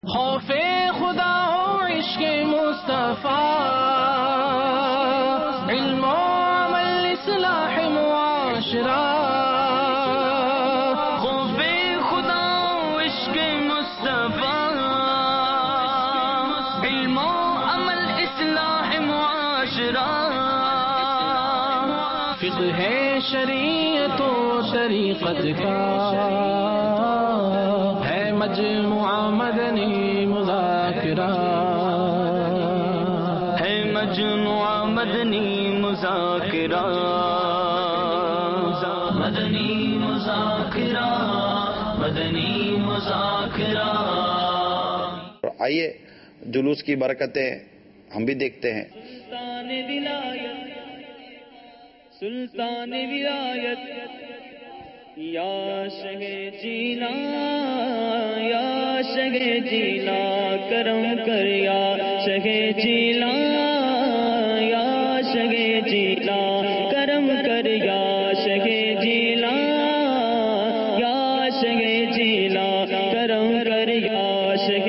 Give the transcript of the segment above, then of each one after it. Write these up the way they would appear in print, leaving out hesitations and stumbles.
خوف خدا ہو عشق مصطفیٰ، علم و عمل اصلاح معاشرہ، خوف خدا ہو عشق مصطفیٰ، علم و عمل اصلاح معاشرہ، فقہ شریعت و طریقت کا ہے مجموعہ مدنی مذاکرہ، ہے مجموعہ مدنی مذاکرہ، مدنی مذاکرہ، مدنی مذاکرہ۔ آئیے جلوس کی برکتیں ہم بھی دیکھتے ہیں۔ سلطان ولایت، سلطان ولایت، یا شہ جینا، یا شہ جینا کرم کر، یا شہ جینا، یا شہ جینا کرم کر، یا شہ جینا، یا شہ جینا کرم کر، یا شہ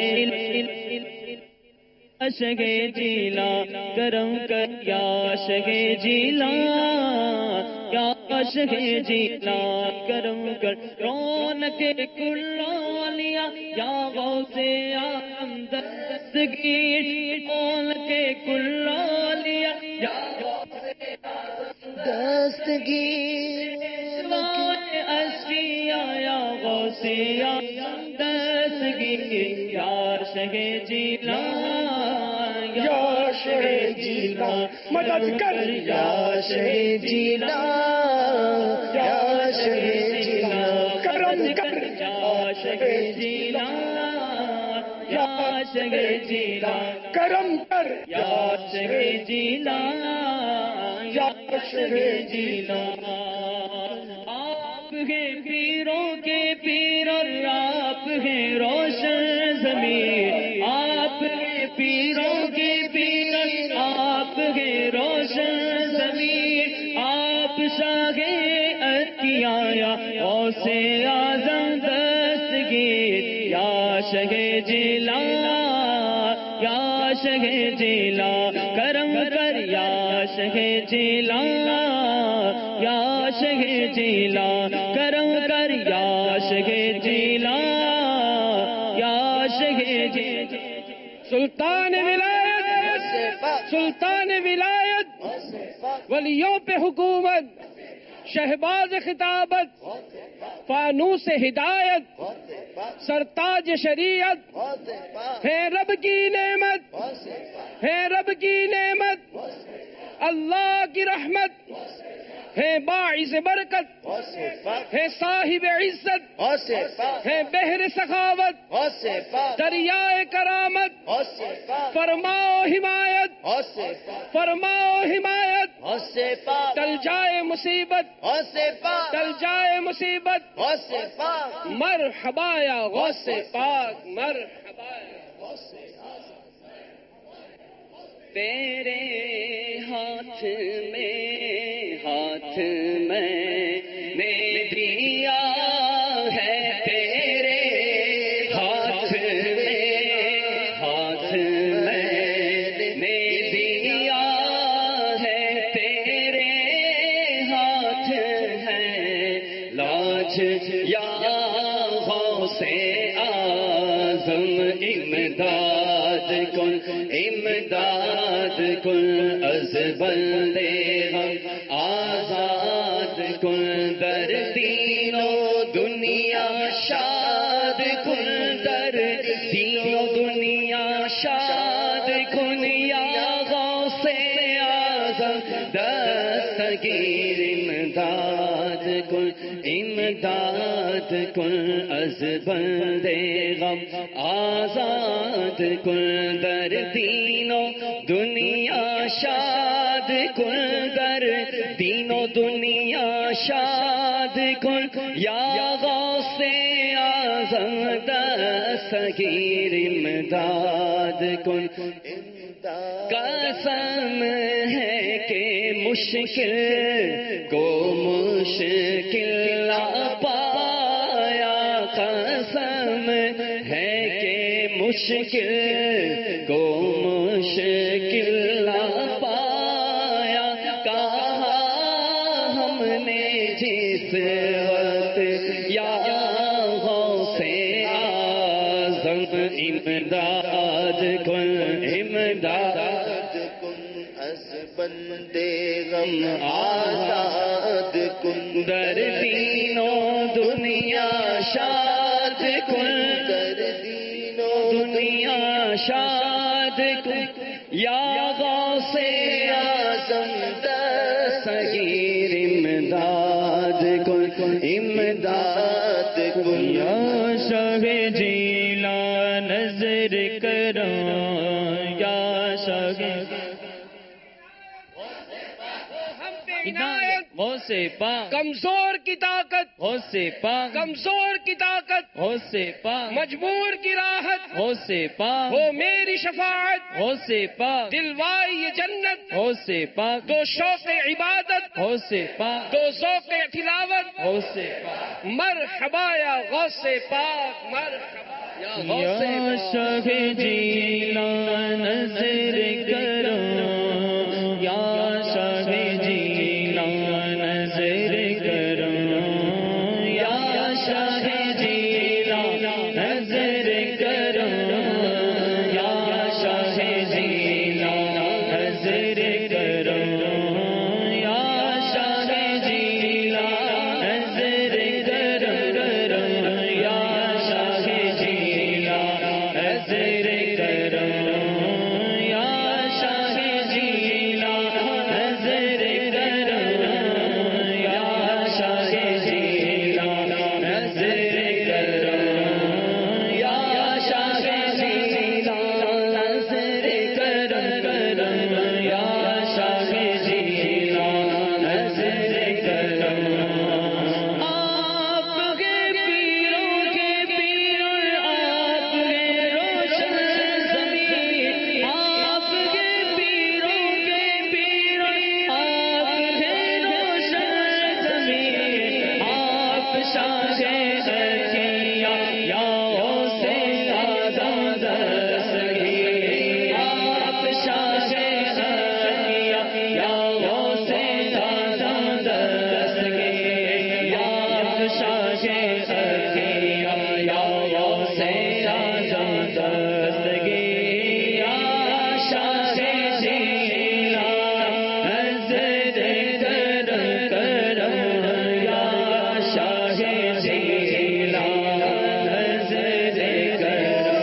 شگے جیلا کرم کر، یا شگے جیلا، یا شگے جیلا کرم کر، رونق کلانیا یا غوث اعظم دستگیر، رونق کلانیا یا غوث اعظم دستگیر، اسفیا یا غوث اعظم دستگیر، یا شگے جیلا، یا شہ جیلا مدد کر، یا شہ جیلا، یا شہ جیلا کرم کر، یا شہ جیلا، یا شہ جیلا کرم کر، یا شہ جیلا، یا شہ جیلا۔ آپ ہیں پیروں کے پیر اور آپ ہیں روشن ضمیر، آپ ہیں پیروں کے پیر، آپ ہیں روشن ضمیر، آپ شاہ عطیہ یا غوث اعظم دستگیر، یا شہ جیلا، یا شہ جیلا کرم کر، یا شہ جیلا، یا شہ جیلا کرم کر، یا شہ جیلا، یا شہ جیلا۔ سلطان ولایت، سلطان ولایت، ولیوں پہ حکومت، شہباز خطابت، فانوس ہدایت، سرتاج شریعت، ہے رب کی نعمت، ہے رب کی نعمت، اللہ کی رحمت، ہے باعث برکت، ہے صاحب عزت، ہے بحر سخاوت، دریائے کرامت، فرماؤ حمایت، فرماؤ حمایت، ٹل جائے مصیبت، ٹل جائے مصیبت، مرحبا یا غوث پاک، مرحبا یا غوث پاک۔ تیرے ہاتھ میں، ہاتھ میں نے دیا ہے، تیرے ہاتھ میں، ہاتھ میں نے دیا ہے، تیرے ہاتھ ہے لاج یا غوث اعظم، امداد کن، امداد کن، از بندے ہم آزاد کن، در دین و دنیا شاد کن، در دین و دنیا شاد کن، یا غوث اعظم دستگیر، امداد کن، امداد کن، از بندے غم آزاد کن، در دین و دنیا شاد کن، در دین و دنیا شاد کن، یا غوث اعظم دستگیر، امداد کن۔ قسم ہے کہ مشکل کو مشکل نہ پایا، قسم ہے کہ مشکل کو مشکل نہ پایا، کہا ہم نے جس وقت یا غوث اعظم امداد کن، امداد کن، از بندے غم آزاد کن، در دین و دنیا شاد کن، در دین و دنیا شاد کن، یا غوث اعظم دستگیر امداد کن، امداد کن، یا شاہ جیلان نظر کرو، یا شاہ غوث پاک، کمزور کی طاقت غوث پاک، کمزور کی طاقت غوث پاک، مجبور کی راحت غوث پاک، وہ میری شفاعت غوث پاک، دلوائی یہ جنت غوث پاک، دو شوق عبادت غوث پاک، دو ذوق تلاوت غوث پاک، مرحبا یا غوث پاک، مرحبا یا غوث پاک، یا شاہ جیلان نظر کرو، یا شاہ جیلان نظر کرو، یا شاہ جیلان نظر کرو، یا شاہ جیلان نظر کرو، یا شاہ جیلان نظر کرو، یا شاہ جیلان نظر کرو، یا شاہ جیلان نظر کرو، یا شاہ جیلان نظر کرو، یا شاہ جیلان نظر کرو، یا شاہ جیلان نظر کرو، آپ کے پیروں کے پیر، آپ کے روشن زمین، آپ کے پیروں کے پیر، آپ کے روشن زمین، آپ شاہ ذکیہ یا غوث اعظم دستگیر، آپ شاہ ذکیہ یا غوث اعظم دستگیر، آپ شاہ ذکیہ یا غوث اعظم دستگیر، یا شاہ جیلان نظر کرو، یا شاہ جیلان نظر کرو،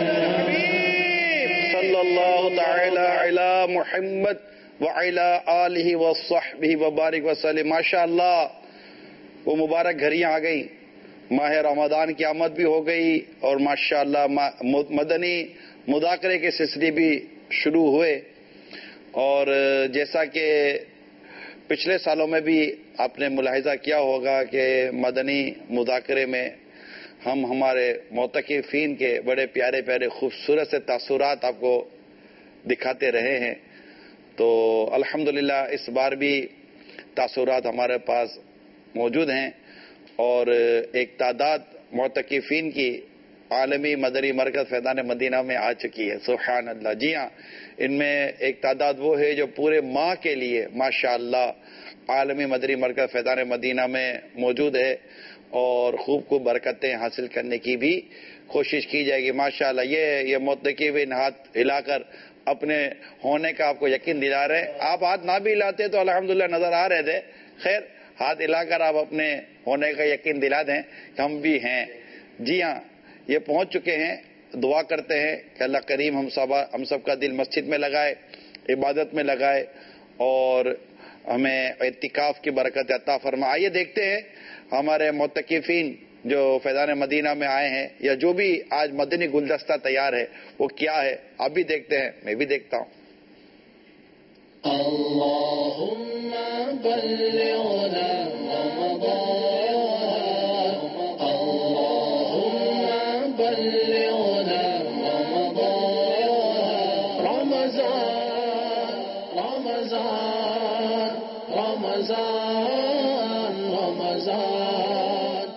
صلی اللہ تعالی علی محمد وعلی آلہ وصحبہ وبارک وسلم۔ ماشاء اللہ وہ مبارک گھڑیاں آ گئیں، ماہ رمضان کی آمد بھی ہو گئی، اور ماشاء اللہ مدنی مذاکرے کے سلسلے بھی شروع ہوئے، اور جیسا کہ پچھلے سالوں میں بھی آپ نے ملاحظہ کیا ہوگا کہ مدنی مذاکرے میں ہم ہمارے معتکفین کے بڑے پیارے پیارے خوبصورت سے تاثرات آپ کو دکھاتے رہے ہیں، تو الحمدللہ اس بار بھی تاثرات ہمارے پاس موجود ہیں، اور ایک تعداد معتکفین کی عالمی مدنی مرکز فیضان مدینہ میں آ چکی ہے، سبحان اللہ۔ جی ہاں، ان میں ایک تعداد وہ ہے جو پورے ماہ کے لیے ماشاءاللہ عالمی مدنی مرکز فیضان مدینہ میں موجود ہے، اور خوب خوب برکتیں حاصل کرنے کی بھی کوشش کی جائے گی ماشاءاللہ۔ یہ معتکفین ہاتھ ہلا کر اپنے ہونے کا آپ کو یقین دلا رہے ہیں، آپ ہاتھ نہ بھی ہلاتے تو الحمدللہ نظر آ رہے تھے، خیر ہاتھ ہلا کر آپ اپنے ہونے کا یقین دلا دیں کہ ہم بھی ہیں۔ جی ہاں، یہ پہنچ چکے ہیں، دعا کرتے ہیں کہ اللہ کریم ہم سب کا دل مسجد میں لگائے، عبادت میں لگائے، اور ہمیں اعتکاف کی برکت عطا فرمائے۔ آئیے دیکھتے ہیں ہمارے معتکفین جو فیضان مدینہ میں آئے ہیں، یا جو بھی آج مدنی گلدستہ تیار ہے وہ کیا ہے، آپ بھی دیکھتے ہیں، میں بھی دیکھتا ہوں۔ اللهم بلغنا رمضان، اللهم بلغنا رمضان، رمضان رمضان رمضان رمضان۔ اس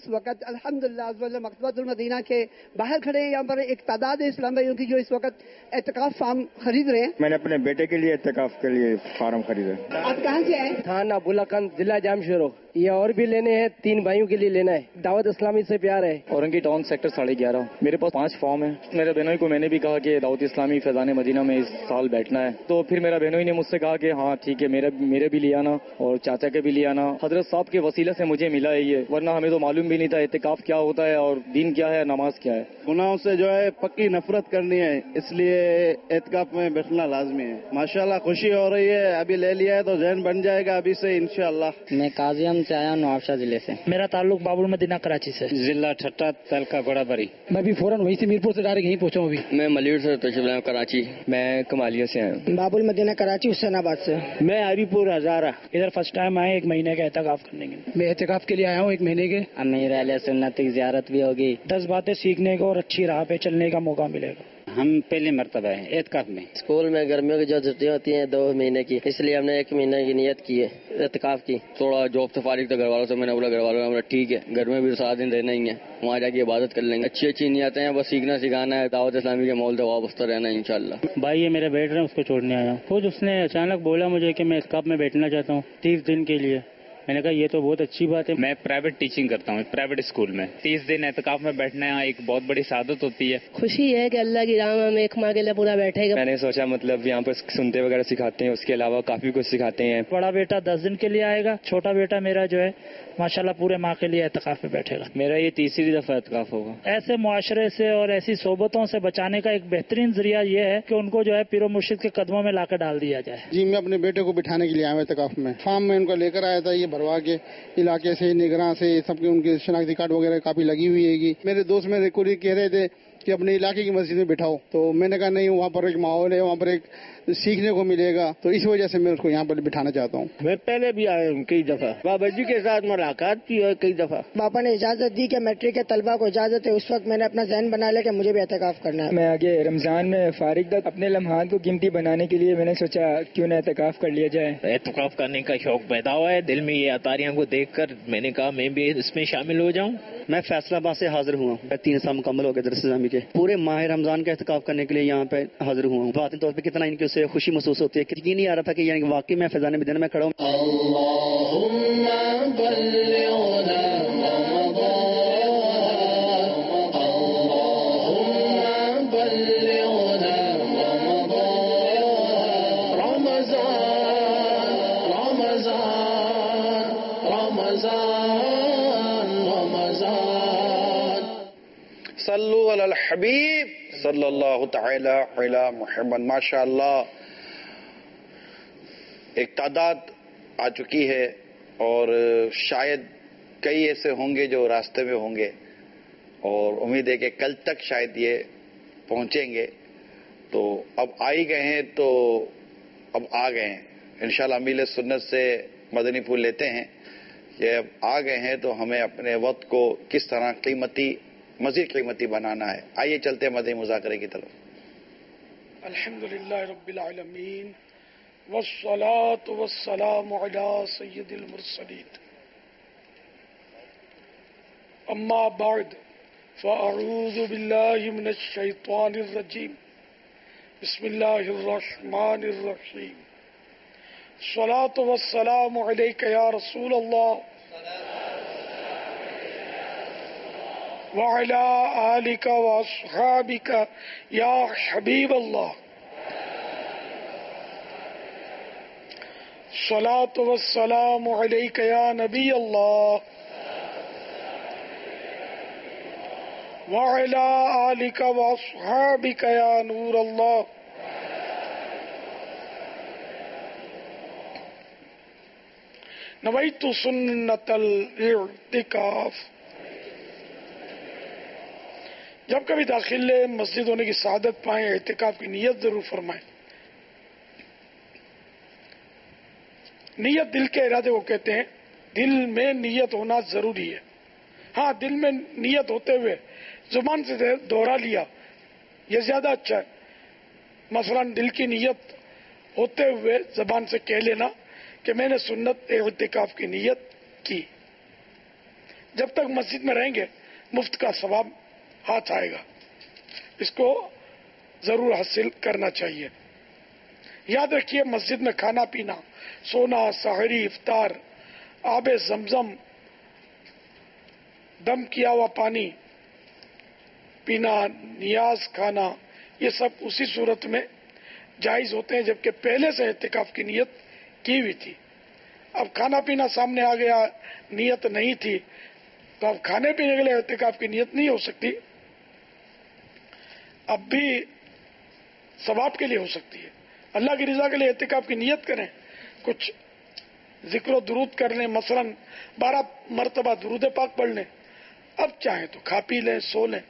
وقت الحمدللہ مکتبۃ المدینہ کے باہر کھڑے ہیں. یہاں پر ایک تعداد ہے اسلام بھائیوں کی جو اس وقت اعتکاف فارم خرید رہے ہیں. میں نے اپنے بیٹے کے لیے اعتکاف کے لیے فارم خریدا. آپ کہاں سے آئے؟ تھانہ بلاکند ضلع جامشورو. یہ اور بھی لینے ہیں, 3 بھائیوں کے لیے لینا ہے. دعوت اسلامی سے پیار ہے. Orangi town sector 11.5. میرے پاس 5 فارم ہیں. میرے بہنوئی کو میں نے بھی کہا کہ دعوت اسلامی فیضان مدینہ میں اس سال بیٹھنا ہے, تو پھر میرا بہنوئی نے مجھ سے کہا کہ ہاں ٹھیک ہے, میرے بھی لے آنا اور چاچا کے بھی لے آنا. حضرت صاحب کے وسیلے سے مجھے ملا ہے یہ, ورنہ ہمیں تو معلوم بھی نہیں تھا اعتکاف کیا ہوتا ہے اور دین کیا ہے, نماز کیا ہے. گناہوں سے جو ہے پکی نفرت کرنی ہے, اس لیے اعتکاف میں بیٹھنا لازمی ہے. ماشاءاللہ خوشی ہو رہی ہے, ابھی لے لیا ہے تو ذہن بن جائے گا ابھی سے انشاءاللہ. میں قاضیم سے آیا ہوں, نوابشاہ ضلع سے. میرا تعلق باب المدینہ کراچی سے. ضلع ٹھٹہ تلکا گوڑا بری. میں بھی فوراً وہیں سے میرپور سے ڈائریکٹ یہیں پہنچا ہوں. ابھی میں ملیور سے تشریف لایا کراچی. میں کمالیہ سے آیا ہوں. باب المدینہ کراچی حسین آباد سے. میں ہری پور ہزارہ. ادھر فرسٹ ٹائم آئے 1 مہینے کا اعتکاف کرنے کے. میں اعتکاف کے لیے آیا ہوں 1 مہینے کے. امیر اہل سنت کی زیارت بھی ہوگی. 10 باتیں سیکھنے کو اور اچھی راہ پہ چلنے کا موقع ملے گا. ہم پہلی مرتبہ ہیں اعتکاف میں. اسکول میں گرمیوں کی جو چھٹیاں ہوتی ہیں 2 مہینے کی, اس لیے ہم نے 1 مہینے کی نیت کی ہے اعتکاف کی. تھوڑا جاب سے فارغ تھا گھر والوں سے, میں نے بولا گھر والوں نے بولا ٹھیک ہے, گھر میں بھی 7 دن رہنا ہی ہے, وہاں جا کے عبادت کر لیں گے. اچھی نیتیں ہیں, بس سیکھنا سکھانا ہے, دعوت اسلامی کے ماحول سے وابستہ رہنا ہے انشاءاللہ. بھائی یہ میرے بیٹھ رہے ہیں, اس کو چھوڑنے آیا ہوں. خود اس نے اچانک بولا مجھے کہ میں اعتکاف میں بیٹھنا چاہتا ہوں 30 دن کے لیے. میں نے کہا یہ تو بہت اچھی بات ہے. میں پرائیویٹ ٹیچنگ کرتا ہوں, پرائیویٹ اسکول میں. 30 دن اعتکاف میں بیٹھنا ایک بہت بڑی سعادت ہوتی ہے. خوشی ہے کہ اللہ کی راہ میں 1 ماہ کے لیے پورا بیٹھے گا. میں نے سوچا مطلب یہاں پر سنتے وغیرہ سکھاتے ہیں, اس کے علاوہ کافی کچھ سکھاتے ہیں. بڑا بیٹا 10 دن کے لیے آئے گا, چھوٹا بیٹا میرا جو ہے ماشاءاللہ پورے ماہ کے لیے اعتکاف میں بیٹھے گا. میرا یہ 3ری دفعہ اعتکاف ہوگا. ایسے معاشرے سے اور ایسی صحبتوں سے بچانے کا ایک بہترین ذریعہ یہ ہے کہ ان کو جو ہے پیر و مرشد کے قدموں میں لا کر ڈال دیا جائے. جی میں اپنے بیٹے کو بٹھانے کے لیے آیا ہوں اعتکاف میں. فارم میں ان کو لے کر آیا تھا, یہ بھروا کے علاقے سے نگراں سے سب کے ان کے شناختی کارڈ وغیرہ کافی لگی ہوئی ہے. میرے دوست میرے کوئی کہہ رہے تھے کہ اپنے علاقے کی مسجد میں بٹھاؤ, تو میں نے کہا نہیں, وہاں پر ایک ماحول ہے, وہاں پر ایک سیکھنے کو ملے گا, تو اس وجہ سے میں اس کو یہاں پر بٹھانا چاہتا ہوں. میں پہلے بھی آیا ہوں کئی دفعہ, بابا جی کے ساتھ ملاقات کی ہے کئی دفعہ. پاپا نے اجازت دی کہ میٹرک کے طلبہ کو اجازت ہے, اس وقت میں نے اپنا ذہن بنا لیا کہ مجھے بھی اعتکاف کرنا ہے. میں آگے رمضان میں فارغ تھا, اپنے لمحات کو قیمتی بنانے کے لیے میں نے سوچا کیوں نہ اعتکاف کر لیا جائے. اعتکاف کرنے کا شوق پیدا ہوا ہے دل میں, یہ اطاریاں کو دیکھ کر میں نے کہا میں بھی اس میں شامل ہو جاؤں. میں فیصلہ آباد سے حاضر ہوا ہوں. 3 سال مکمل ہو گئے درس اسلامی کے. پورے ماہ رمضان کا اعتکاف کرنے کے لیے یہاں پہ حاضر ہوا ہوں. باطنی طور پہ کتنا ان کی اسے خوشی محسوس ہوتی ہے, یقین نہیں آ رہا تھا کہ یعنی واقعی میں فیضان مدینہ میں کھڑا ہوں. اللہم بلغنا صلو علی الحبیب صلی اللہ تعالی علی محمد. ماشاء اللہ ایک تعداد آ چکی ہے, اور شاید کئی ایسے ہوں گے جو راستے میں ہوں گے, اور امید ہے کہ کل تک شاید یہ پہنچیں گے. تو اب آ ہی گئے ہیں تو اب آ گئے ہیں انشاءاللہ. امیل سنت سے مدنی پھول لیتے ہیں کہ اب آ گئے ہیں تو ہمیں اپنے وقت کو کس طرح مزید قیمتی بنانا ہے. آئیے چلتے ہیں مدنی مذاکرے کی طرف. الحمدللہ رب العالمین والصلاة والسلام علی سید المرسلین. اما بعد فاعوذ باللہ من الشیطان الرجیم. بسم اللہ الرحمن الرحیم. الصلاة والسلام علیک یا رسول اللہ وعلى آلك وأصحابك يا حبيب الله. الصلاة والسلام عليك يا نبي الله وعلى آلك وأصحابك يا نور الله. نويت سنة الاعتكاف. جب کبھی داخل مسجد ہونے کی سعادت پائیں, اعتکاف کی نیت ضرور فرمائیں. نیت دل کے ارادے کو کہتے ہیں. دل میں نیت ہونا ضروری ہے. ہاں, دل میں نیت ہوتے ہوئے زبان سے دوہرا لیا یہ زیادہ اچھا ہے. مثلا دل کی نیت ہوتے ہوئے زبان سے کہہ لینا کہ میں نے سنت اعتکاف کی نیت کی. جب تک مسجد میں رہیں گے مفت کا ثواب ہاتھ آئے گا. اس کو ضرور حاصل کرنا چاہیے. یاد رکھیے مسجد میں کھانا پینا، سونا، سحری، افطار، آب زمزم، دم کیا ہوا پانی پینا، نیاز کھانا، یہ سب اسی صورت میں جائز ہوتے ہیں جبکہ پہلے سے اعتکاف کی نیت کی ہوئی تھی. اب کھانا پینا سامنے آ گیا، نیت نہیں تھی، تو اب کھانے پینے کے لیے اعتکاف کی نیت نہیں ہو سکتی. اب بھی ثواب کے لیے ہو سکتی ہے. اللہ کی رضا کے لیے اعتکاف کی نیت کریں، کچھ ذکر و درود کر لیں، مثلا 12 مرتبہ درود پاک پڑھ لیں. اب چاہیں تو کھا پی لیں، سو لیں.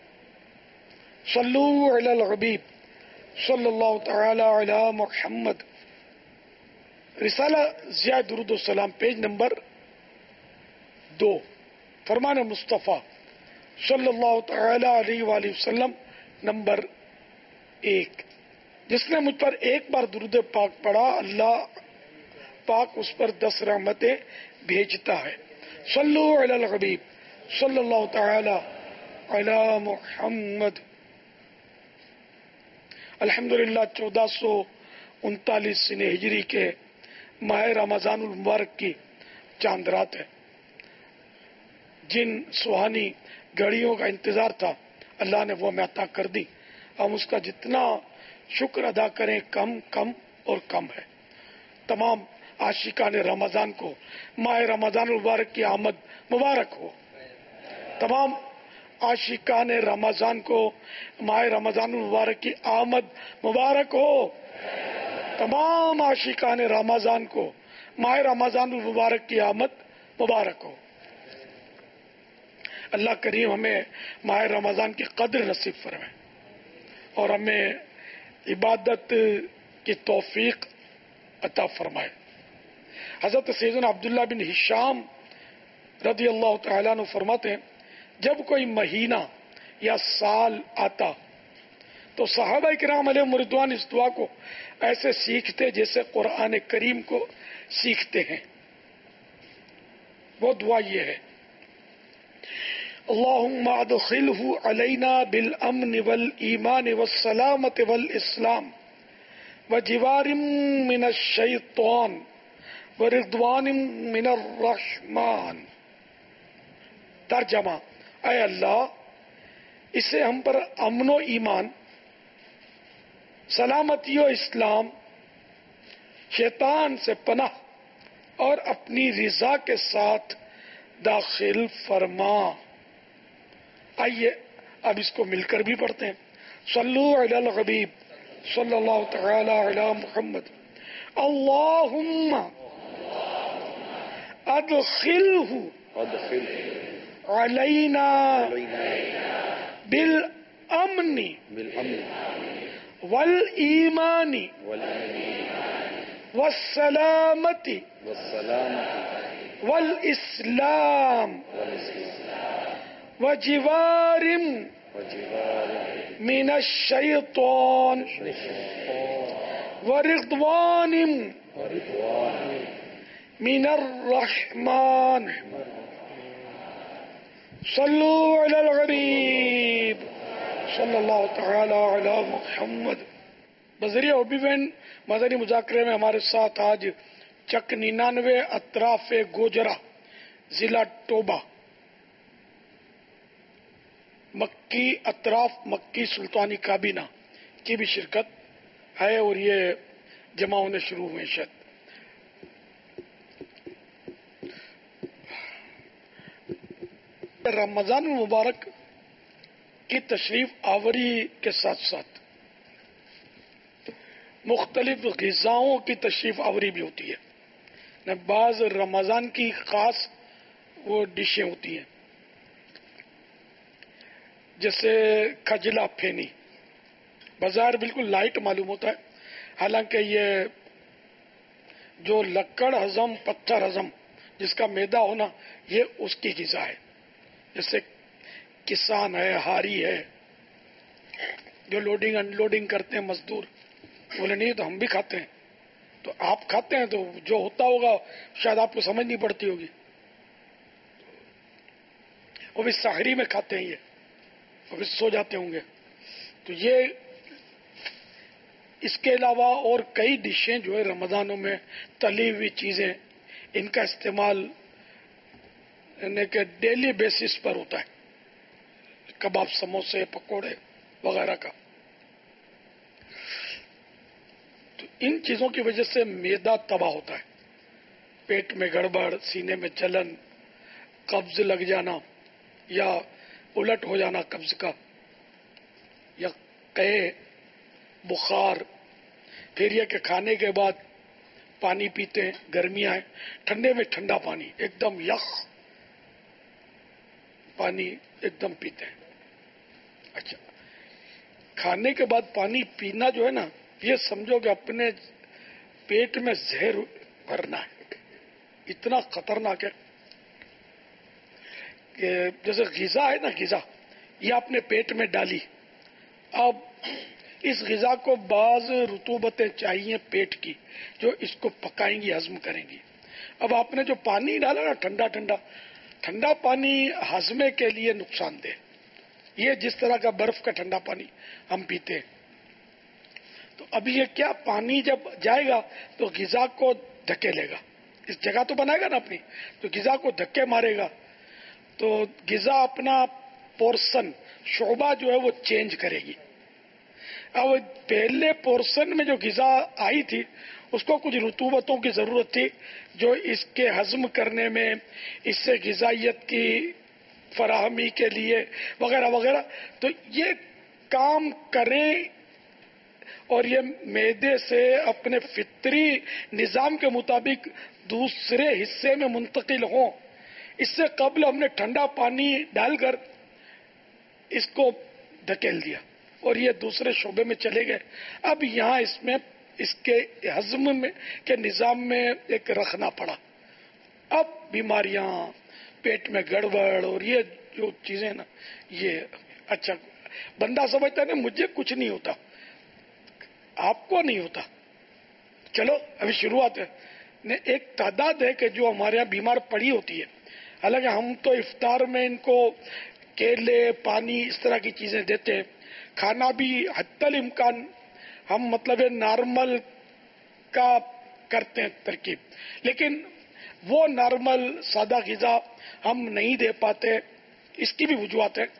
صلو علی الحبیب صلی اللہ تعالی علی محمد. رسالہ ضیاء درود السلام پیج نمبر 2، فرمان مصطفیٰ صلی اللہ تعالی علیہ وآلہ وسلم نمبر 1. جس نے مجھ پر ایک بار درود پاک پڑھا اللہ پاک اس پر 10 رحمتیں بھیجتا ہے. صلو علی الحبیب صلی اللہ تعالی علی محمد. الحمدللہ 1439 ہجری کے ماہ رمضان المبارک کی چاند رات ہے. جن سہانی گھڑیوں کا انتظار تھا اللہ نے وہ ہمیں عطا کر دی. ہم اس کا جتنا شکر ادا کریں کم اور کم ہے. تمام عاشقان رمضان کو ماہ رمضان المبارک کی آمد مبارک ہو. تمام عاشقان رمضان کو ماہ رمضان المبارک کی آمد مبارک ہو. تمام عاشقان رمضان کو ماہ رمضان المبارک کی آمد مبارک ہو. اللہ کریم ہمیں ماہ رمضان کی قدر نصیب فرمائے اور ہمیں عبادت کی توفیق عطا فرمائے. حضرت سیدنا عبداللہ بن ہشام رضی اللہ تعالیٰ عنہ فرماتے ہیں جب کوئی مہینہ یا سال آتا تو صحابہ کرام علیہ رضوان اس دعا کو ایسے سیکھتے جیسے قرآن کریم کو سیکھتے ہیں. وہ دعا یہ ہے: اللہم ادخلہ علینا بالامن والایمان والسلامت والاسلام وجوار من الشیطان ورضوان من الرحمن. ترجمہ: اے اللہ اسے ہم پر امن و ایمان، سلامتی و اسلام، شیطان سے پناہ اور اپنی رضا کے ساتھ داخل فرما. آئیے اب اس کو مل کر بھی پڑھتے ہیں. صلو علی الحبیب صلی اللہ تعالی علی محمد. اللہم ادخلہ علینا بالامن والایمان والسلامت والاسلام وجوار من الشیطان ورضوان من الرحمن. صلو علی الحبیب صلی اللہ تعالی علی محمد. بذریعہ اوبیوین مدنی مذاکرے میں ہمارے ساتھ آج چک 99 اطراف گوجرا ضلع ٹوبہ مکی اطراف مکی سلطانی کابینہ کی بھی شرکت ہے اور یہ جمع ہونے شروع ہوئے. شاید رمضان المبارک کی تشریف آوری کے ساتھ ساتھ مختلف غذاؤں کی تشریف آوری بھی ہوتی ہے. بعض رمضان کی خاص وہ ڈشیں ہوتی ہیں جیسے کھجلا پھینی. بظاہر بالکل لائٹ معلوم ہوتا ہے، حالانکہ یہ جو لکڑ ہضم پتھر ہضم جس کا میدا ہونا یہ اس کی غذا ہے. جیسے کسان ہے، ہاری ہے، جو لوڈنگ ان لوڈنگ کرتے ہیں مزدور، بولے نہیں تو ہم بھی کھاتے ہیں. تو آپ کھاتے ہیں تو جو ہوتا ہوگا شاید آپ کو سمجھ نہیں پڑتی ہوگی. وہ بھی سحری میں کھاتے ہیں یہ، وہ بھی سو جاتے ہوں گے. تو یہ اس کے علاوہ اور کئی ڈشیں جو ہے رمضانوں میں تلی ہوئی چیزیں ان کا استعمال یعنی کہ ڈیلی بیسس پر ہوتا ہے، کباب، سموسے، پکوڑے وغیرہ کا. تو ان چیزوں کی وجہ سے معدہ تباہ ہوتا ہے، پیٹ میں گڑبڑ، سینے میں جلن، قبض لگ جانا یا الٹ ہو جانا قبض کا، یا قے، بخار. پھر یہ کہ کھانے کے بعد پانی پیتے ہیں، گرمیاں ہیں، ٹھنڈے میں ٹھنڈا پانی ایک دم یخ پانی ایک دم پیتے ہیں. اچھا، کھانے کے بعد پانی پینا جو ہے نا، یہ سمجھو کہ اپنے پیٹ میں زہر بھرنا ہے. اتنا خطرناک ہے کہ جیسے غذا ہے نا، غذا یہ اپنے پیٹ میں ڈالی، اب اس غذا کو بعض رطوبتیں چاہیے پیٹ کی جو اس کو پکائیں گی، ہضم کریں گی. اب آپ نے جو پانی ڈالا نا ٹھنڈا ٹھنڈا، ٹھنڈا پانی ہضمے کے لیے نقصان دہ. یہ جس طرح کا برف کا ٹھنڈا پانی ہم پیتے ہیں، تو اب یہ کیا پانی جب جائے گا تو غذا کو دھکیلے گا، اس جگہ تو بنائے گا نا اپنی، تو غذا کو دھکے مارے گا، تو غذا اپنا پورشن شعبہ جو ہے وہ چینج کرے گی. اب پہلے پورشن میں جو غذا آئی تھی اس کو کچھ رطوبتوں کی ضرورت تھی جو اس کے ہضم کرنے میں، اس سے غذائیت کی فراہمی کے لیے وغیرہ وغیرہ، تو یہ کام کریں اور یہ معدے سے اپنے فطری نظام کے مطابق دوسرے حصے میں منتقل ہوں. اس سے قبل ہم نے ٹھنڈا پانی ڈال کر اس کو دھکیل دیا اور یہ دوسرے شعبے میں چلے گئے. اب یہاں اس میں اس کے ہضم میں کے نظام میں ایک رکھنا پڑا. اب بیماریاں، پیٹ میں گڑبڑ اور یہ جو چیزیں نا، یہ اچھا بندہ سمجھتا ہے نا مجھے کچھ نہیں ہوتا، آپ کو نہیں ہوتا. چلو ابھی شروعات ہے. ایک تعداد ہے کہ جو ہمارے یہاں بیمار پڑی ہوتی ہے، حالانکہ ہم تو افطار میں ان کو کیلے، پانی، اس طرح کی چیزیں دیتے ہیں. کھانا بھی حتی الامکان ہم مطلب نارمل کا کرتے ہیں ترکیب، لیکن وہ نارمل سادہ غذا ہم نہیں دے پاتے. اس کی بھی وجوہات ہے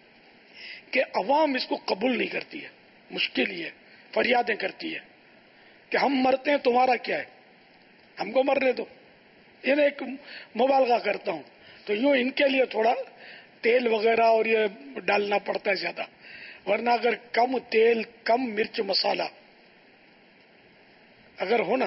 کہ عوام اس کو قبول نہیں کرتی ہے، مشکل ہی ہے، فریادیں کرتی ہے کہ ہم مرتے ہیں تمہارا کیا ہے، ہم کو مرنے دو. یہ ایک مبالغہ کرتا ہوں. تو یوں ان کے لیے تھوڑا تیل وغیرہ اور یہ ڈالنا پڑتا ہے زیادہ، ورنہ اگر کم تیل، کم مرچ مسالہ اگر ہو نا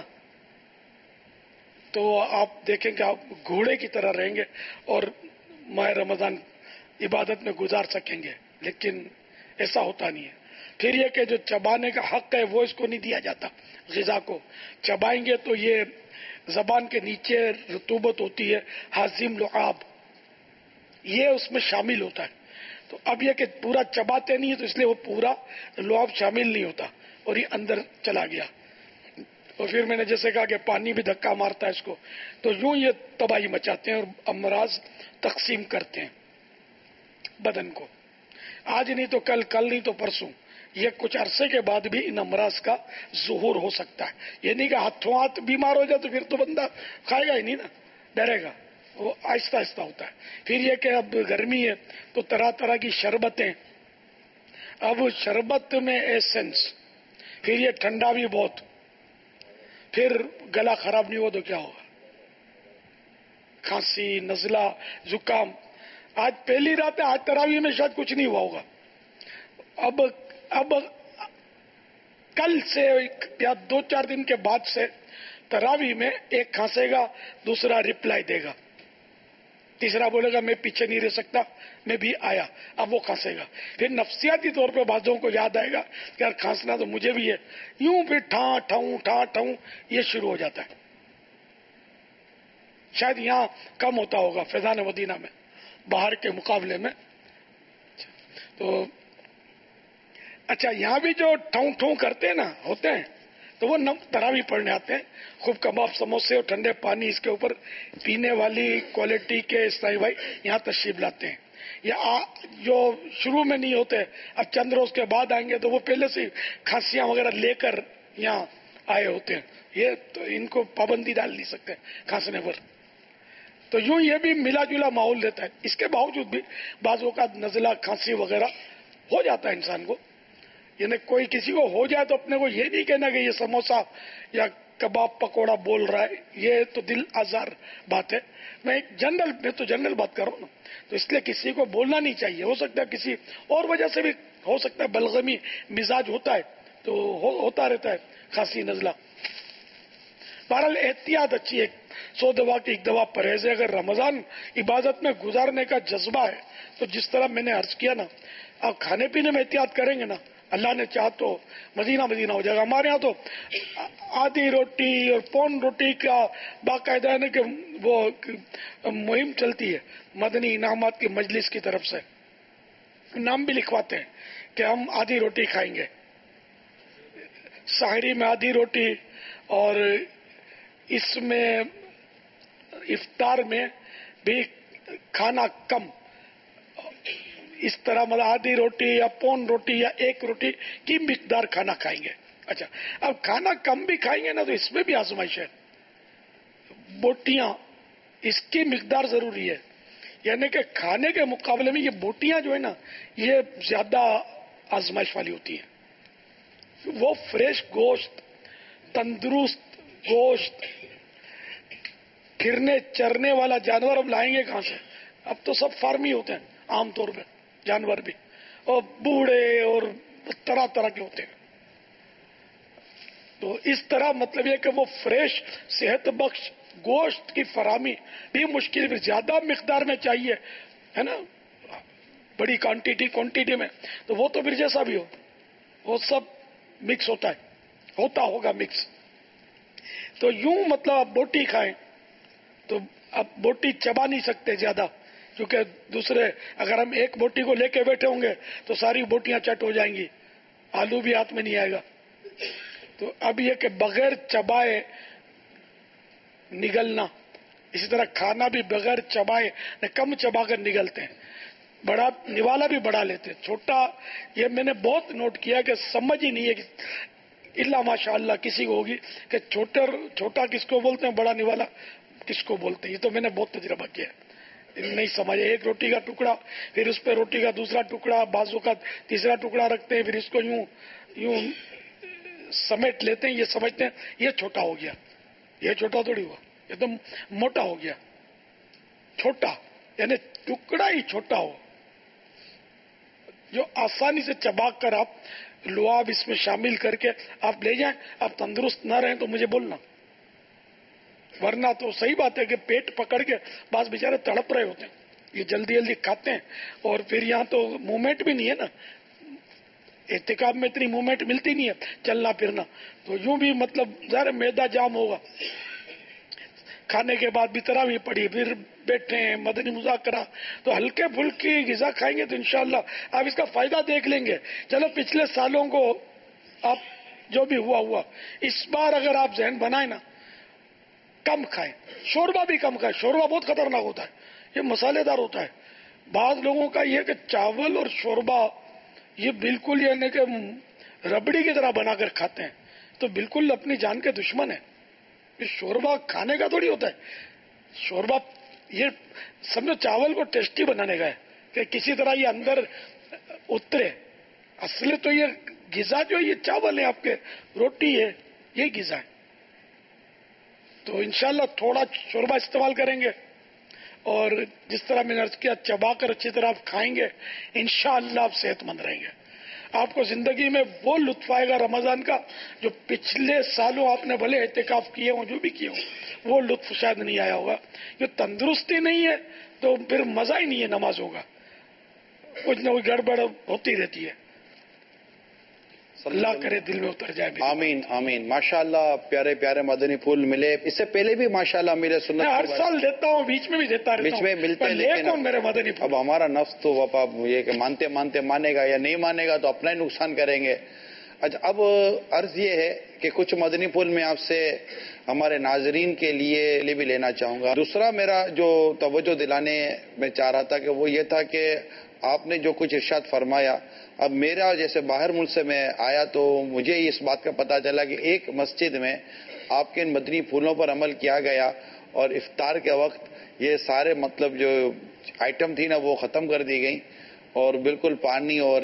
تو آپ دیکھیں کہ آپ گھوڑے کی طرح رہیں گے اور ماہ رمضان عبادت میں گزار سکیں گے. لیکن ایسا ہوتا نہیں ہے. پھر یہ کہ جو چبانے کا حق ہے وہ اس کو نہیں دیا جاتا. غذا کو چبائیں گے تو یہ زبان کے نیچے رطوبت ہوتی ہے، ہاضم لعاب، یہ اس میں شامل ہوتا ہے. تو اب یہ کہ پورا چباتے نہیں ہے تو اس لیے وہ پورا لعاب شامل نہیں ہوتا اور یہ اندر چلا گیا. اور پھر میں نے جیسے کہا کہ پانی بھی دھکا مارتا ہے اس کو، تو یوں یہ تباہی مچاتے ہیں اور امراض تقسیم کرتے ہیں بدن کو. آج نہیں تو کل، کل نہیں تو پرسوں، یہ کچھ عرصے کے بعد بھی ان امراض کا ظہور ہو سکتا ہے. یہ نہیں کہ ہاتھوں ہاتھ بیمار ہو جائے تو پھر تو بندہ کھائے گا ہی نہیں نا، ڈرے گا. وہ آہستہ آہستہ ہوتا ہے. پھر یہ کہ اب گرمی ہے تو طرح طرح کی شربتیں، اب شربت میں ایسنس، پھر یہ ٹھنڈا بھی بہت، پھر گلا خراب نہیں ہوا تو کیا ہوگا، کھانسی، نزلہ، زکام. آج پہلی رات ہے، آج تراویح میں شاید کچھ نہیں ہوا ہوگا. اب کل سے یا 2-4 دن کے بعد سے تراویح میں ایک کھانسے گا، دوسرا ریپلائی دے گا، تیسرا بولے گا میں پیچھے نہیں رہ سکتا، میں بھی آیا. اب وہ کھانسے گا. پھر نفسیاتی طور پہ بعضوں کو یاد آئے گا کہ یار کھانسنا تو مجھے بھی ہے، یوں پھر ٹھاں ٹھاؤں یہ شروع ہو جاتا ہے. شاید یہاں کم ہوتا ہوگا فیضان مدینہ میں باہر کے مقابلے میں. تو اچھا یہاں بھی جو ٹھوں کرتے ہیں نا ہوتے ہیں تو وہ تراویح پڑھنے آتے ہیں، خوب کباب، سموسے اور ٹھنڈے پانی اس کے اوپر پینے والی کوالٹی کے اسلائی بھائی یہاں تشریف لاتے ہیں. یا جو شروع میں نہیں ہوتے اب چند روز کے بعد آئیں گے تو وہ پہلے سے کھانسیاں وغیرہ لے کر یہاں آئے ہوتے ہیں. یہ تو ان کو پابندی ڈال نہیں سکتے کھانسنے پر. تو یوں یہ بھی ملا جلا ماحول دیتا ہے. اس کے باوجود بھی بعض اوقات نزلہ کھانسی وغیرہ ہو جاتا ہے انسان کو. یعنی کوئی کسی کو ہو جائے تو اپنے کو یہ نہیں کہنا کہ یہ سموسہ یا کباب پکوڑا بول رہا ہے, یہ تو دل آزار بات ہے. میں تو جنرل بات کر رہا ہوں نا, تو اس لیے کسی کو بولنا نہیں چاہیے. ہو سکتا ہے کسی اور وجہ سے بھی ہو سکتا ہے, بلغمی مزاج ہوتا ہے تو ہوتا رہتا ہے کھانسی نزلہ. بہرحال احتیاط اچھی ہے. 100 دوا کی ایک دوا پرہیز ہے. اگر رمضان عبادت میں گزارنے کا جذبہ ہے تو جس طرح میں نے عرض کیا نا, آپ کھانے پینے میں احتیاط کریں گے نا, اللہ نے چاہ تو مدینہ ہو جائے گا. ہمارے ہاں تو آدھی روٹی اور پون روٹی کا باقاعدہ ہے کہ وہ مہم چلتی ہے مدنی انعامات کی مجلس کی طرف سے. نام بھی لکھواتے ہیں کہ ہم آدھی روٹی کھائیں گے, سحری میں آدھی روٹی, اور اس میں افطار میں بھی کھانا کم. اس طرح مطلب آدھی روٹی یا پون روٹی یا ایک روٹی کی مقدار کھانا کھائیں گے. اچھا, اب کھانا کم بھی کھائیں گے نا تو اس میں بھی آزمائش ہے. بوٹیاں, اس کی مقدار ضروری ہے. یعنی کہ کھانے کے مقابلے میں یہ بوٹیاں جو ہے نا یہ زیادہ آزمائش والی ہوتی ہیں. وہ فریش گوشت, تندرست گوشت, پھرنے چرنے والا جانور اب لائیں گے کہاں سے؟ اب تو سب فارمی ہوتے ہیں عام طور پہ جانور بھی, اور بوڑھے اور طرح طرح کے ہوتے ہیں. تو اس طرح مطلب یہ کہ وہ فریش صحت بخش گوشت کی فراہمی بھی مشکل, بھی زیادہ مقدار میں چاہیے ہے نا, بڑی کوانٹیٹی میں, تو وہ تو پھر جیسا بھی ہو وہ سب مکس ہوتا ہوگا مکس. تو یوں مطلب آپ بوٹی کھائیں تو اب بوٹی چبا نہیں سکتے زیادہ, کیونکہ دوسرے اگر ہم ایک بوٹی کو لے کے بیٹھے ہوں گے تو ساری بوٹیاں چٹ ہو جائیں گی, آلو بھی ہاتھ میں نہیں آئے گا. تو اب یہ کہ بغیر چبائے نگلنا, اسی طرح کھانا بھی بغیر چبائے کم چبا کر نگلتے ہیں. بڑا نوالا بھی بڑا لیتے ہیں, چھوٹا یہ میں نے بہت نوٹ کیا کہ سمجھ ہی نہیں ہے کہ اللہ ماشاء اللہ کسی کو ہوگی کہ چھوٹا کس کو بولتے ہیں, بڑا نوالا کس کو بولتے ہیں. یہ تو میں نے بہت تجربہ کیا ہے, نہیں سمجھے. ایک روٹی کا ٹکڑا, پھر اس پہ روٹی کا دوسرا ٹکڑا, بازو کا تیسرا ٹکڑا رکھتے ہیں, پھر اس کو یوں سمیٹ لیتے ہیں. یہ سمجھتے ہیں یہ چھوٹا ہو گیا. یہ چھوٹا تھوڑی ہوا, یہ تو موٹا ہو گیا. چھوٹا یعنی ٹکڑا ہی چھوٹا ہو جو آسانی سے چبا کر آپ لعاب اس میں شامل کر کے آپ لے جائیں. آپ تندرست نہ رہیں تو مجھے بولنا, ورنہ تو صحیح بات ہے کہ پیٹ پکڑ کے بعض بیچارے تڑپ رہے ہوتے ہیں, یہ جلدی کھاتے ہیں, اور پھر یہاں تو موومنٹ بھی نہیں ہے نا, احتکاب میں اتنی موومنٹ ملتی نہیں ہے چلنا پھرنا, تو یوں بھی مطلب ظاہر میدا جام ہوگا. کھانے کے بعد بھی تراویح پڑی, پھر بیٹھے ہیں مدنی مذاکرہ, تو ہلکے پھلکی غذا کھائیں گے تو انشاءاللہ آپ اس کا فائدہ دیکھ لیں گے. چلو پچھلے سالوں کو آپ جو بھی ہوا, اس بار اگر آپ ذہن بنائیں نا کم کھائیں, شوربہ بھی کم کھائیں. شوربہ بہت خطرناک ہوتا ہے, یہ مسالے دار ہوتا ہے. بعض لوگوں کا یہ کہ چاول اور شوربہ یہ بالکل یعنی کہ ربڑی کی طرح بنا کر کھاتے ہیں, تو بالکل اپنی جان کے دشمن ہے. یہ شوربہ کھانے کا تھوڑی ہوتا ہے. شوربہ یہ سمجھو چاول کو ٹیسٹی بنانے کا ہے کہ کسی طرح یہ اندر اترے. اصل تو یہ غذا جو یہ چاول ہے, آپ کے روٹی ہے, یہ غذا ہے. تو انشاءاللہ تھوڑا شوربہ استعمال کریں گے, اور جس طرح میں نے عرض کیا چبا کر اچھی طرح آپ کھائیں گے, انشاءاللہ آپ صحت مند رہیں گے. آپ کو زندگی میں وہ لطف آئے گا رمضان کا جو پچھلے سالوں آپ نے بھلے اعتکاف کیے ہوں, جو بھی کیے ہوں, وہ لطف شاید نہیں آیا ہوگا. جو تندرستی نہیں ہے تو پھر مزہ ہی نہیں ہے نمازوں کا, کچھ نہ کوئی گڑبڑ ہوتی رہتی ہے. اللہ کرے دل میں اتر جائے. آمین آمین. ماشاءاللہ پیارے پیارے مدنی پھول ملے, اس سے پہلے بھی ماشاءاللہ ملے. سنت ہر سال دیتا ہوں, بیچ میں بھی دیتا رہتا ہوں, بیچ میں ملتے ہیں, لیکن میرے مدنی پھول اب ہمارا نفس تو یہ کہ مانتے مانے گا یا نہیں مانے گا تو اپنا ہی نقصان کریں گے. اچھا، اب عرض یہ ہے کہ کچھ مدنی پھول میں آپ سے ہمارے ناظرین کے لیے بھی لینا چاہوں گا. دوسرا میرا جو توجہ دلانے میں چاہ رہا تھا کہ وہ یہ تھا کہ آپ نے جو کچھ ارشاد فرمایا، اب میرا جیسے باہر ملک سے میں آیا تو مجھے اس بات کا پتہ چلا کہ ایک مسجد میں آپ کے ان مدنی پھولوں پر عمل کیا گیا اور افطار کے وقت یہ سارے مطلب جو آئٹم تھی نا وہ ختم کر دی گئی، اور بالکل پانی اور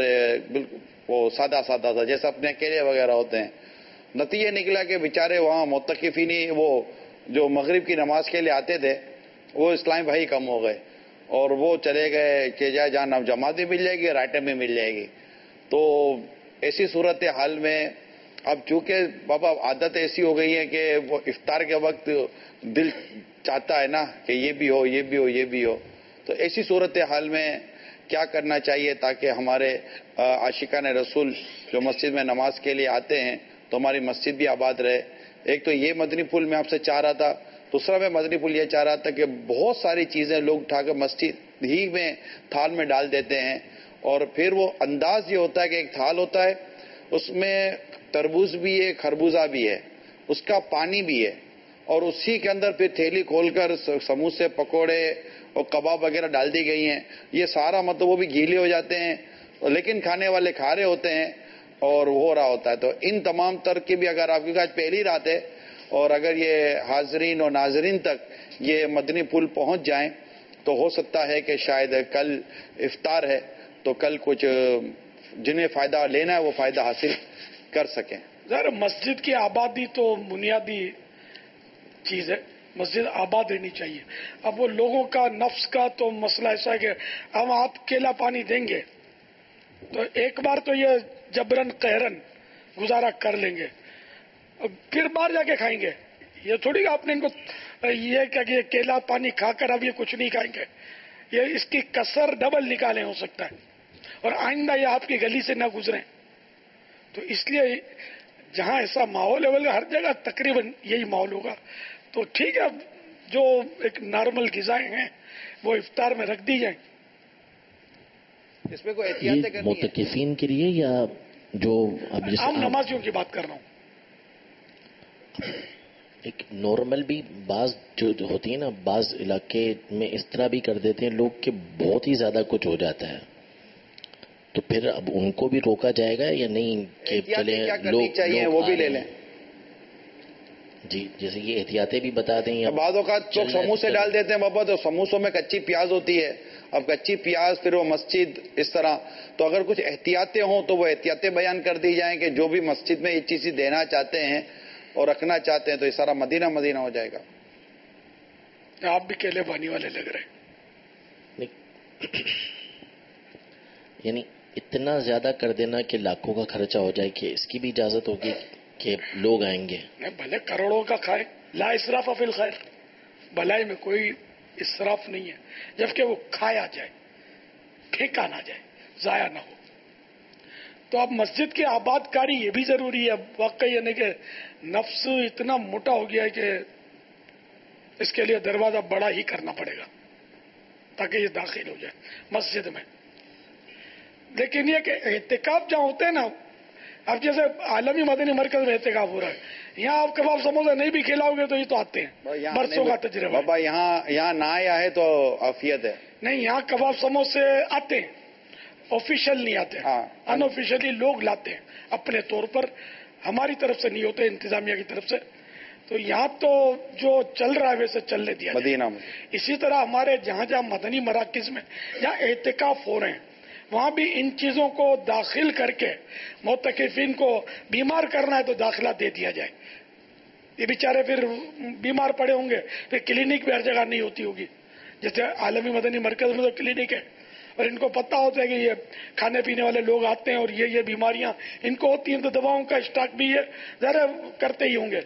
وہ سادہ سادہ تھا جیسے اپنے کیلے وغیرہ ہوتے ہیں. نتیجہ نکلا کہ بیچارے وہاں معتکفین وہ جو مغرب کی نماز کے لیے آتے تھے وہ اسلامی بھائی کم ہو گئے اور وہ چلے گئے کہ جہاں جماعت بھی مل جائے گی اور آئٹم بھی مل جائے گی. تو ایسی صورت حال میں اب چونکہ بابا عادت ایسی ہو گئی ہے کہ وہ افطار کے وقت دل چاہتا ہے نا کہ یہ بھی ہو یہ بھی ہو یہ بھی ہو، تو ایسی صورت حال میں کیا کرنا چاہیے تاکہ ہمارے عاشقان رسول جو مسجد میں نماز کے لیے آتے ہیں تو ہماری مسجد بھی آباد رہے. ایک تو یہ مدنی پھول میں آپ سے چاہ رہا تھا. دوسرا میں مدنی پھول یہ چاہ رہا تھا کہ بہت ساری چیزیں لوگ اٹھا کے مسجد ہی میں تھال میں ڈال دیتے ہیں، اور پھر وہ انداز یہ ہوتا ہے کہ ایک تھال ہوتا ہے اس میں تربوز بھی ہے خربوزہ بھی ہے اس کا پانی بھی ہے، اور اسی کے اندر پھر تھیلی کھول کر سموسے پکوڑے اور کباب وغیرہ ڈال دی گئی ہیں. یہ سارا مطلب وہ بھی گیلے ہو جاتے ہیں لیکن کھانے والے کھا رہے ہوتے ہیں اور ہو رہا ہوتا ہے. تو ان تمام تر کی بھی اگر آپ کی آج پہلی رات ہے اور اگر یہ حاضرین اور ناظرین تک یہ مدنی پھول پہنچ جائیں تو ہو سکتا ہے کہ شاید کل افطار ہے تو کل کچھ جنہیں فائدہ لینا ہے وہ فائدہ حاصل کر سکیں. ذرا مسجد کی آبادی تو بنیادی چیز ہے، مسجد آباد رہنی چاہیے. اب وہ لوگوں کا نفس کا تو مسئلہ ایسا ہے کہ ہم آپ کیلا پانی دیں گے تو ایک بار تو یہ جبرن قہرن گزارا کر لیں گے، پھر باہر جا کے کھائیں گے. یہ تھوڑی کہ آپ نے ان کو یہ کہ یہ کیلا پانی کھا کر اب یہ کچھ نہیں کھائیں گے، یہ اس کی کسر ڈبل نکالیں ہو سکتا ہے اور آئندہ یہ آپ کی گلی سے نہ گزریں. تو اس لیے جہاں ایسا ماحول ہے ہر جگہ تقریباً یہی ماحول ہوگا تو ٹھیک ہے. جو ایک نارمل غذائیں ہیں وہ افطار میں رکھ دی جائیں. اس میں کوئی احتیاطیں کرنی ہے معتکفین کے لیے یا جو اب عام نمازیوں کی بات کر رہا ہوں. ایک نارمل بھی بعض جو ہوتی ہے نا، بعض علاقے میں اس طرح بھی کر دیتے ہیں لوگ کہ بہت ہی زیادہ کچھ ہو جاتا ہے، تو پھر اب ان کو بھی روکا جائے گا یا نہیں کہ چلے لوگ چاہیے وہ بھی لے لیں؟ جی جیسے یہ احتیاطیں بھی بتا دیں. بعض اوقات لوگ سموسے ڈال دیتے ہیں بابا، تو سموسوں میں کچی پیاز ہوتی ہے. اب کچی پیاز پھر وہ مسجد اس طرح، تو اگر کچھ احتیاطیں ہوں تو وہ احتیاطیں بیان کر دی جائیں کہ جو بھی مسجد میں یہ چیزیں دینا چاہتے ہیں اور رکھنا چاہتے ہیں تو یہ سارا مدینہ مدینہ ہو جائے گا. آپ بھی کیلے پانی والے لگ رہے یعنی اتنا زیادہ کر دینا کہ لاکھوں کا خرچہ ہو جائے کہ اس کی بھی اجازت ہوگی کہ لوگ آئیں گے؟ بھلے کروڑوں کا کھائے، لا اسراف فی الخیر، بھلائی میں کوئی اسراف نہیں ہے جبکہ وہ کھایا جائے، پھینکا نہ جائے، ضائع نہ ہو. تو اب مسجد کی آباد کاری یہ بھی ضروری ہے. اب واقعی یعنی کہ نفس اتنا موٹا ہو گیا ہے کہ اس کے لیے دروازہ بڑا ہی کرنا پڑے گا تاکہ یہ داخل ہو جائے مسجد میں. لیکن یہ کہ اعتکاف جہاں ہوتے ہیں نا، اب جیسے عالمی مدنی مرکز میں اعتکاف ہو رہا ہے، یہاں آپ کباب سموسے نہیں بھی کھلاؤ گے تو یہ تو آتے ہیں، برسوں کا تجربہ. بابا یہاں نہ آیا ہے تو عافیت ہے. نہیں، یہاں کباب سموسے آتے ہیں، آفیشل نہیں آتے، ان آفیشلی لوگ لاتے ہیں اپنے طور پر، ہماری طرف سے نہیں ہوتے، انتظامیہ کی طرف سے. تو یہاں تو جو چل رہا ہے ویسے چلنے دیا مدینہ میں. اسی طرح ہمارے جہاں جہاں مدنی مراکز میں جہاں اعتکاف ہو رہے ہیں وہاں بھی ان چیزوں کو داخل کر کے معتکفین کو بیمار کرنا ہے تو داخلہ دے دیا جائے. یہ بیچارے پھر بیمار پڑے ہوں گے، پھر کلینک بھی ہر جگہ نہیں ہوتی ہوگی. جیسے عالمی مدنی مرکز میں تو کلینک ہے اور ان کو پتہ ہوتا ہے کہ یہ کھانے پینے والے لوگ آتے ہیں اور یہ بیماریاں ان کو ہوتی ہیں، تو دواؤں کا اسٹاک بھی یہ ذرا کرتے ہی ہوں گے.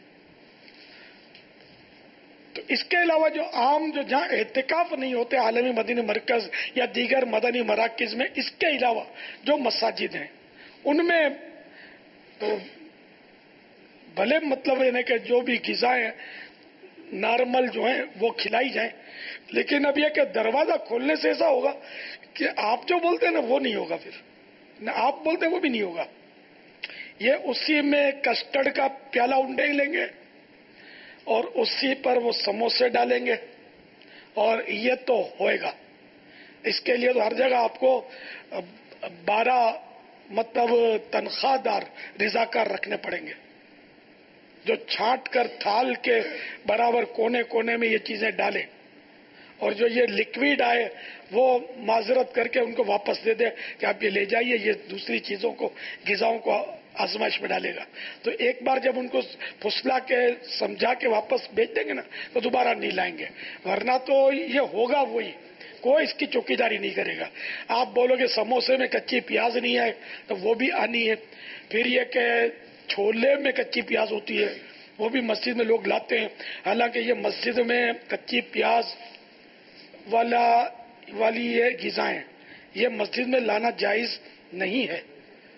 تو اس کے علاوہ جو عام جو جہاں اعتکاف نہیں ہوتے عالمی مدنی مرکز یا دیگر مدنی مراکز میں، اس کے علاوہ جو مساجد ہیں ان میں تو بھلے مطلب ہے کہ جو بھی غذائیں نارمل جو ہیں وہ کھلائی جائیں، لیکن اب یہ کہ دروازہ کھولنے سے ایسا ہوگا کہ آپ جو بولتے ہیں نا وہ نہیں ہوگا، پھر نہ آپ بولتے ہیں وہ بھی نہیں ہوگا. یہ اسی میں کسٹرڈ کا پیالہ انڈے لیں گے اور اسی پر وہ سموسے ڈالیں گے، اور یہ تو ہوئے گا۔ اس کے لیے تو ہر جگہ آپ کو 12 مطلب تنخواہ دار رضاکار رکھنے پڑیں گے، جو چھانٹ کر تھال کے برابر کونے کونے میں یہ چیزیں ڈالیں، اور جو یہ لکوڈ آئے وہ معذرت کر کے ان کو واپس دے دے کہ آپ یہ لے جائیے، یہ دوسری چیزوں کو، غذاؤں کو آزمائش میں ڈالے گا۔ تو ایک بار جب ان کو پھسلا کے سمجھا کے واپس بیچ دیں گے نا تو دوبارہ نہیں لائیں گے، ورنہ تو یہ ہوگا وہی، کوئی اس کی چوکیداری نہیں کرے گا۔ آپ بولو کہ سموسے میں کچی پیاز نہیں ہے تو وہ بھی آنی ہے، پھر یہ کہ چھولے میں کچی پیاز ہوتی ہے وہ بھی مسجد میں لوگ لاتے ہیں، حالانکہ یہ مسجد میں کچی پیاز والی یہ غذائیں یہ مسجد میں لانا جائز نہیں ہے۔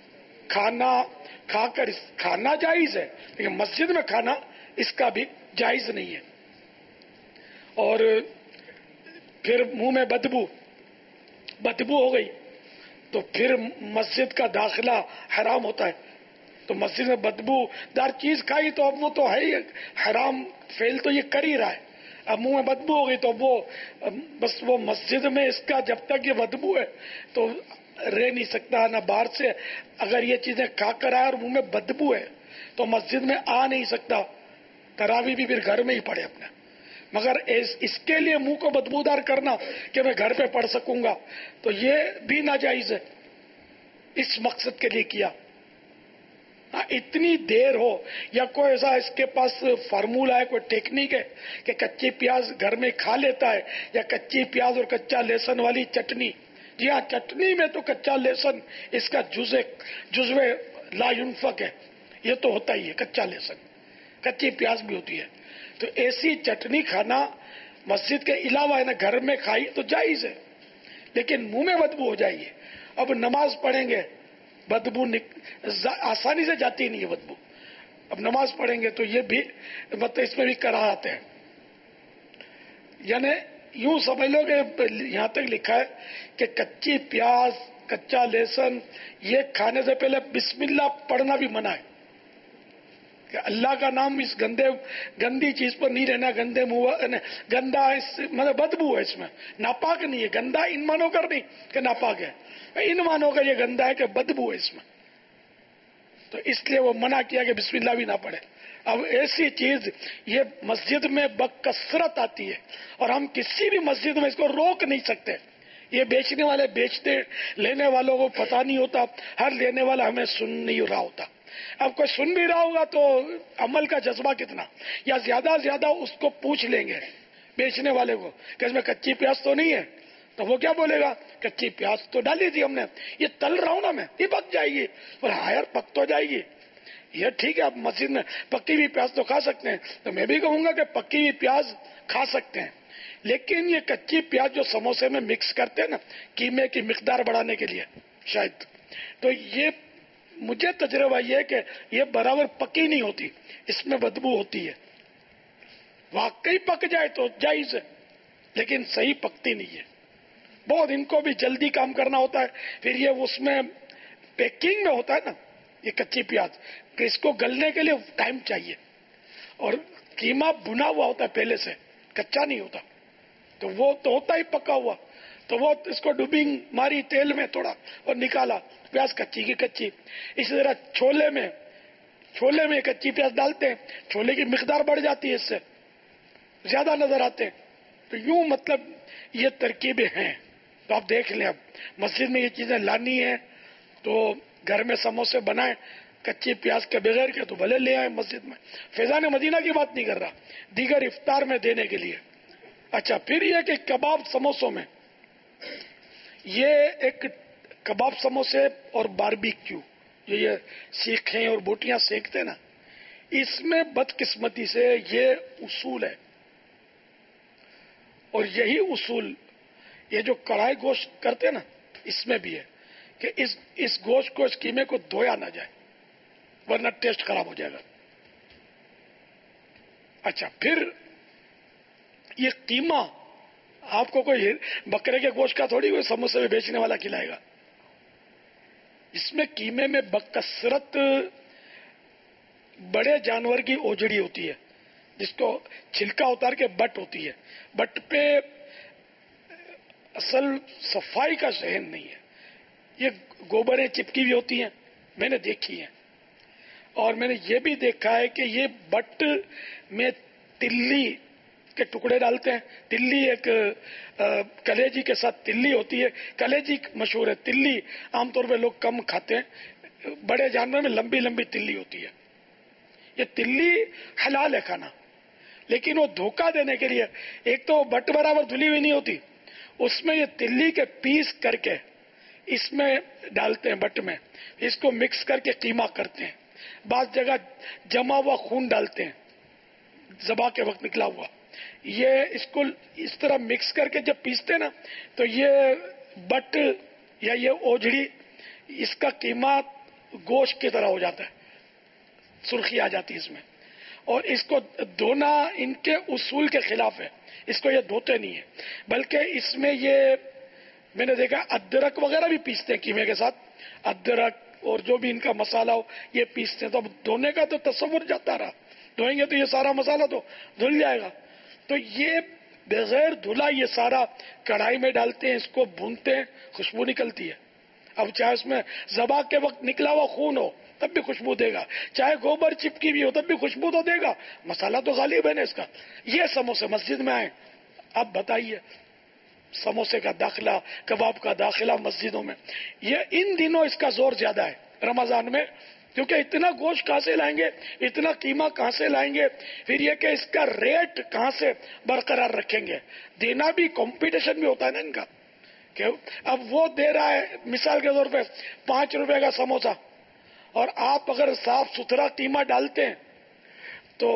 کھانا جائز ہے لیکن مسجد میں کھانا اس کا بھی جائز نہیں ہے۔ اور پھر منہ میں بدبو ہو گئی تو پھر مسجد کا داخلہ حرام ہوتا ہے۔ تو مسجد میں بدبو دار چیز کھائی تو اب وہ تو ہے ہی حرام، فعل تو یہ کر ہی رہا ہے۔ اب منہ میں بدبو ہو گئی تو وہ مسجد میں اس کا جب تک یہ بدبو ہے تو رہ نہیں سکتا، نہ باہر سے اگر یہ چیزیں کھا کر آئے اور منہ میں بدبو ہے تو مسجد میں آ نہیں سکتا، تراویح بھی پھر گھر میں ہی پڑھے اپنے۔ مگر اس کے لیے منہ کو بدبودار کرنا کہ میں گھر پہ پڑھ سکوں گا تو یہ بھی ناجائز ہے، اس مقصد کے لیے کیا۔ اتنی دیر ہو یا کوئی ایسا اس کے پاس فارمولہ ہے، کوئی ٹیکنیک ہے کہ کچی پیاز گھر میں کھا لیتا ہے، یا کچی پیاز اور کچا لہسن والی چٹنی، جی ہاں چٹنی میں تو کچا لہسن اس کا جزو لا ينفق ہے، یہ تو ہوتا ہی ہے، کچا لہسن کچی پیاز بھی ہوتی ہے۔ تو ایسی چٹنی کھانا مسجد کے علاوہ ہے نا گھر میں کھائی تو جائز ہے، لیکن منہ میں بدبو ہو جائیے۔ اب نماز پڑھیں گے بدبو آسانی سے جاتی نہیں ہے بدبو، اب نماز پڑھیں گے تو یہ بھی مطلب اس میں بھی کراہت ہے۔ یعنی یوں سمجھ لو کہ یہاں تک لکھا ہے کہ کچی پیاز، کچا لہسن یہ کھانے سے پہلے بسم اللہ پڑھنا بھی منع ہے، کہ اللہ کا نام اس گندی چیز پر نہیں رہنا، گندے منہ گندا مطلب بدبو ہے، اس میں ناپاک نہیں ہے، گندا ان مانو کر نہیں کہ ناپاک ہے، ان مانو کر یہ گندا ہے کہ بدبو ہے اس میں، تو اس لیے وہ منع کیا کہ بسم اللہ بھی نہ پڑھے۔ اب ایسی چیز یہ مسجد میں بکثرت آتی ہے اور ہم کسی بھی مسجد میں اس کو روک نہیں سکتے، یہ بیچنے والے بیچتے، لینے والوں کو پتہ نہیں ہوتا، ہر لینے والا ہمیں سن نہیں رہا ہوتا۔ اب کوئی سن بھی رہا ہوگا تو عمل کا جذبہ کتنا، یا زیادہ سے زیادہ اس کو پوچھ لیں گے بیچنے والے کو کہ اس میں کچی پیاز تو نہیں ہے، تو وہ کیا بولے گا، کچی پیاز تو ڈالی تھی ہم نے، یہ تل رہا ہوں نا میں، یہ پک جائے گی، اور ہائر پک تو جائے گی، یہ ٹھیک ہے، آپ مسجد میں پکی ہوئی پیاز تو کھا سکتے ہیں، تو میں بھی کہوں گا کہ پکی ہوئی پیاز کھا سکتے ہیں، لیکن یہ کچی پیاز جو سموسے میں مکس کرتے ہیں نا قیمے کی مقدار بڑھانے کے لیے شاید، تو یہ مجھے تجربہ یہ ہے کہ یہ برابر پکی نہیں ہوتی، اس میں بدبو ہوتی ہے، واقعی پک جائے تو جائز ہے لیکن صحیح پکتی نہیں ہے، بہت ان کو بھی جلدی کام کرنا ہوتا ہے، پھر یہ اس میں پیکنگ میں ہوتا ہے نا یہ کچی پیاز کہ اس کو گلنے کے لیے ٹائم چاہیے، اور قیمہ بنا ہوا ہوتا ہے پہلے سے، کچا نہیں ہوتا، تو وہ تو ہوتا ہی پکا ہوا، تو وہ اس کو ڈوبنگ ماری تیل میں تھوڑا اور نکالا، پیاز کچی کی کچی۔ اسی طرح چھولے میں کچی پیاز ڈالتے ہیں، چھولے کی مقدار بڑھ جاتی ہے، اس سے زیادہ نظر آتے ہیں، تو یوں مطلب یہ ترکیبیں ہیں۔ تو آپ دیکھ لیں، اب مسجد میں یہ چیزیں لانی ہیں تو گھر میں سموسے بنائیں کچی پیاز کے بغیر کے تو بھلے لے آئیں مسجد میں، فیضان مدینہ کی بات نہیں کر رہا، دیگر افطار میں دینے کے لیے۔ اچھا، پھر یہ کہ کباب سموسوں میں، یہ ایک کباب سموسے اور باربیکیو یہ سیخیں اور بوٹیاں سینکتے نا، اس میں بدقسمتی سے یہ اصول ہے، اور یہی اصول یہ جو کڑھائی گوشت کرتے نا اس میں بھی ہے کہ اس گوشت کو، اس قیمے کو دھویا نہ جائے ورنہ ٹیسٹ خراب ہو جائے گا۔ اچھا، پھر یہ قیمہ آپ کو کوئی بکرے کے گوشت کا تھوڑی کوئی سموسے میں بیچنے والا کھلائے گا، اس میں قیمے میں بکثرت بڑے جانور کی اوجڑی ہوتی ہے جس کو چھلکا اتار کے بٹ ہوتی ہے. بٹ پہ اصل صفائی کا ذہن نہیں ہے. یہ گوبریں چپکی ہوئی ہوتی ہیں، میں نے دیکھی ہیں. اور میں نے یہ بھی دیکھا ہے کہ یہ بٹ میں تلی کے ٹکڑے ڈالتے ہیں. تلی ایک کلیجی کے ساتھ تلی ہوتی ہے. کلیجی مشہور ہے، تلی عام طور پہ لوگ کم کھاتے ہیں. بڑے جانور میں لمبی لمبی تلی ہوتی ہے. یہ تلی حلال ہے کھانا، لیکن وہ دھوکہ دینے کے لیے ایک تو بٹ برابر دھلی ہوئی نہیں ہوتی، اس میں یہ تلی کے پیس کر کے اس میں ڈالتے ہیں بٹ میں، اس کو مکس کر کے قیمہ کرتے ہیں. بعض جگہ جمع ہوا خون ڈالتے ہیں ذبح کے وقت نکلا ہوا. یہ اس کو اس طرح مکس کر کے جب پیستے نا تو یہ بٹ یا یہ اوجڑی اس کا قیمہ گوشت کی طرح ہو جاتا ہے، سرخی آ جاتی ہے اس میں. اور اس کو دھونا ان کے اصول کے خلاف ہے. اس کو یہ دھوتے نہیں ہے، بلکہ اس میں یہ میں نے دیکھا ادرک وغیرہ بھی پیستے ہیں قیمے کے ساتھ. ادرک اور جو بھی ان کا مسالہ ہو یہ پیستے ہیں. تو اب دھونے کا تو تصور جاتا رہا، دھوئیں گے تو یہ سارا مسالہ تو دھل جائے گا. تو یہ بغیر دھلا یہ سارا کڑھائی میں ڈالتے ہیں، اس کو بھونتے ہیں، خوشبو نکلتی ہے. اب چاہے اس میں ذبح کے وقت نکلا ہوا خون ہو تب بھی خوشبو دے گا، چاہے گوبر چپکی بھی ہو تب بھی خوشبو تو دے گا. مسالہ تو غالب ہے نا اس کا. یہ سموسے مسجد میں آئے، اب بتائیے سموسے کا داخلہ، کباب کا داخلہ مسجدوں میں. یہ ان دنوں اس کا زور زیادہ ہے رمضان میں، کیونکہ اتنا گوشت کہاں سے لائیں گے، اتنا قیمہ کہاں سے لائیں گے، پھر یہ کہ اس کا ریٹ کہاں سے برقرار رکھیں گے. دینا بھی کمپٹیشن بھی ہوتا ہے نا ان کا، کہ اب وہ دے رہا ہے مثال کے طور پہ 5 روپے کا سموسہ، اور آپ اگر صاف ستھرا قیمہ ڈالتے ہیں تو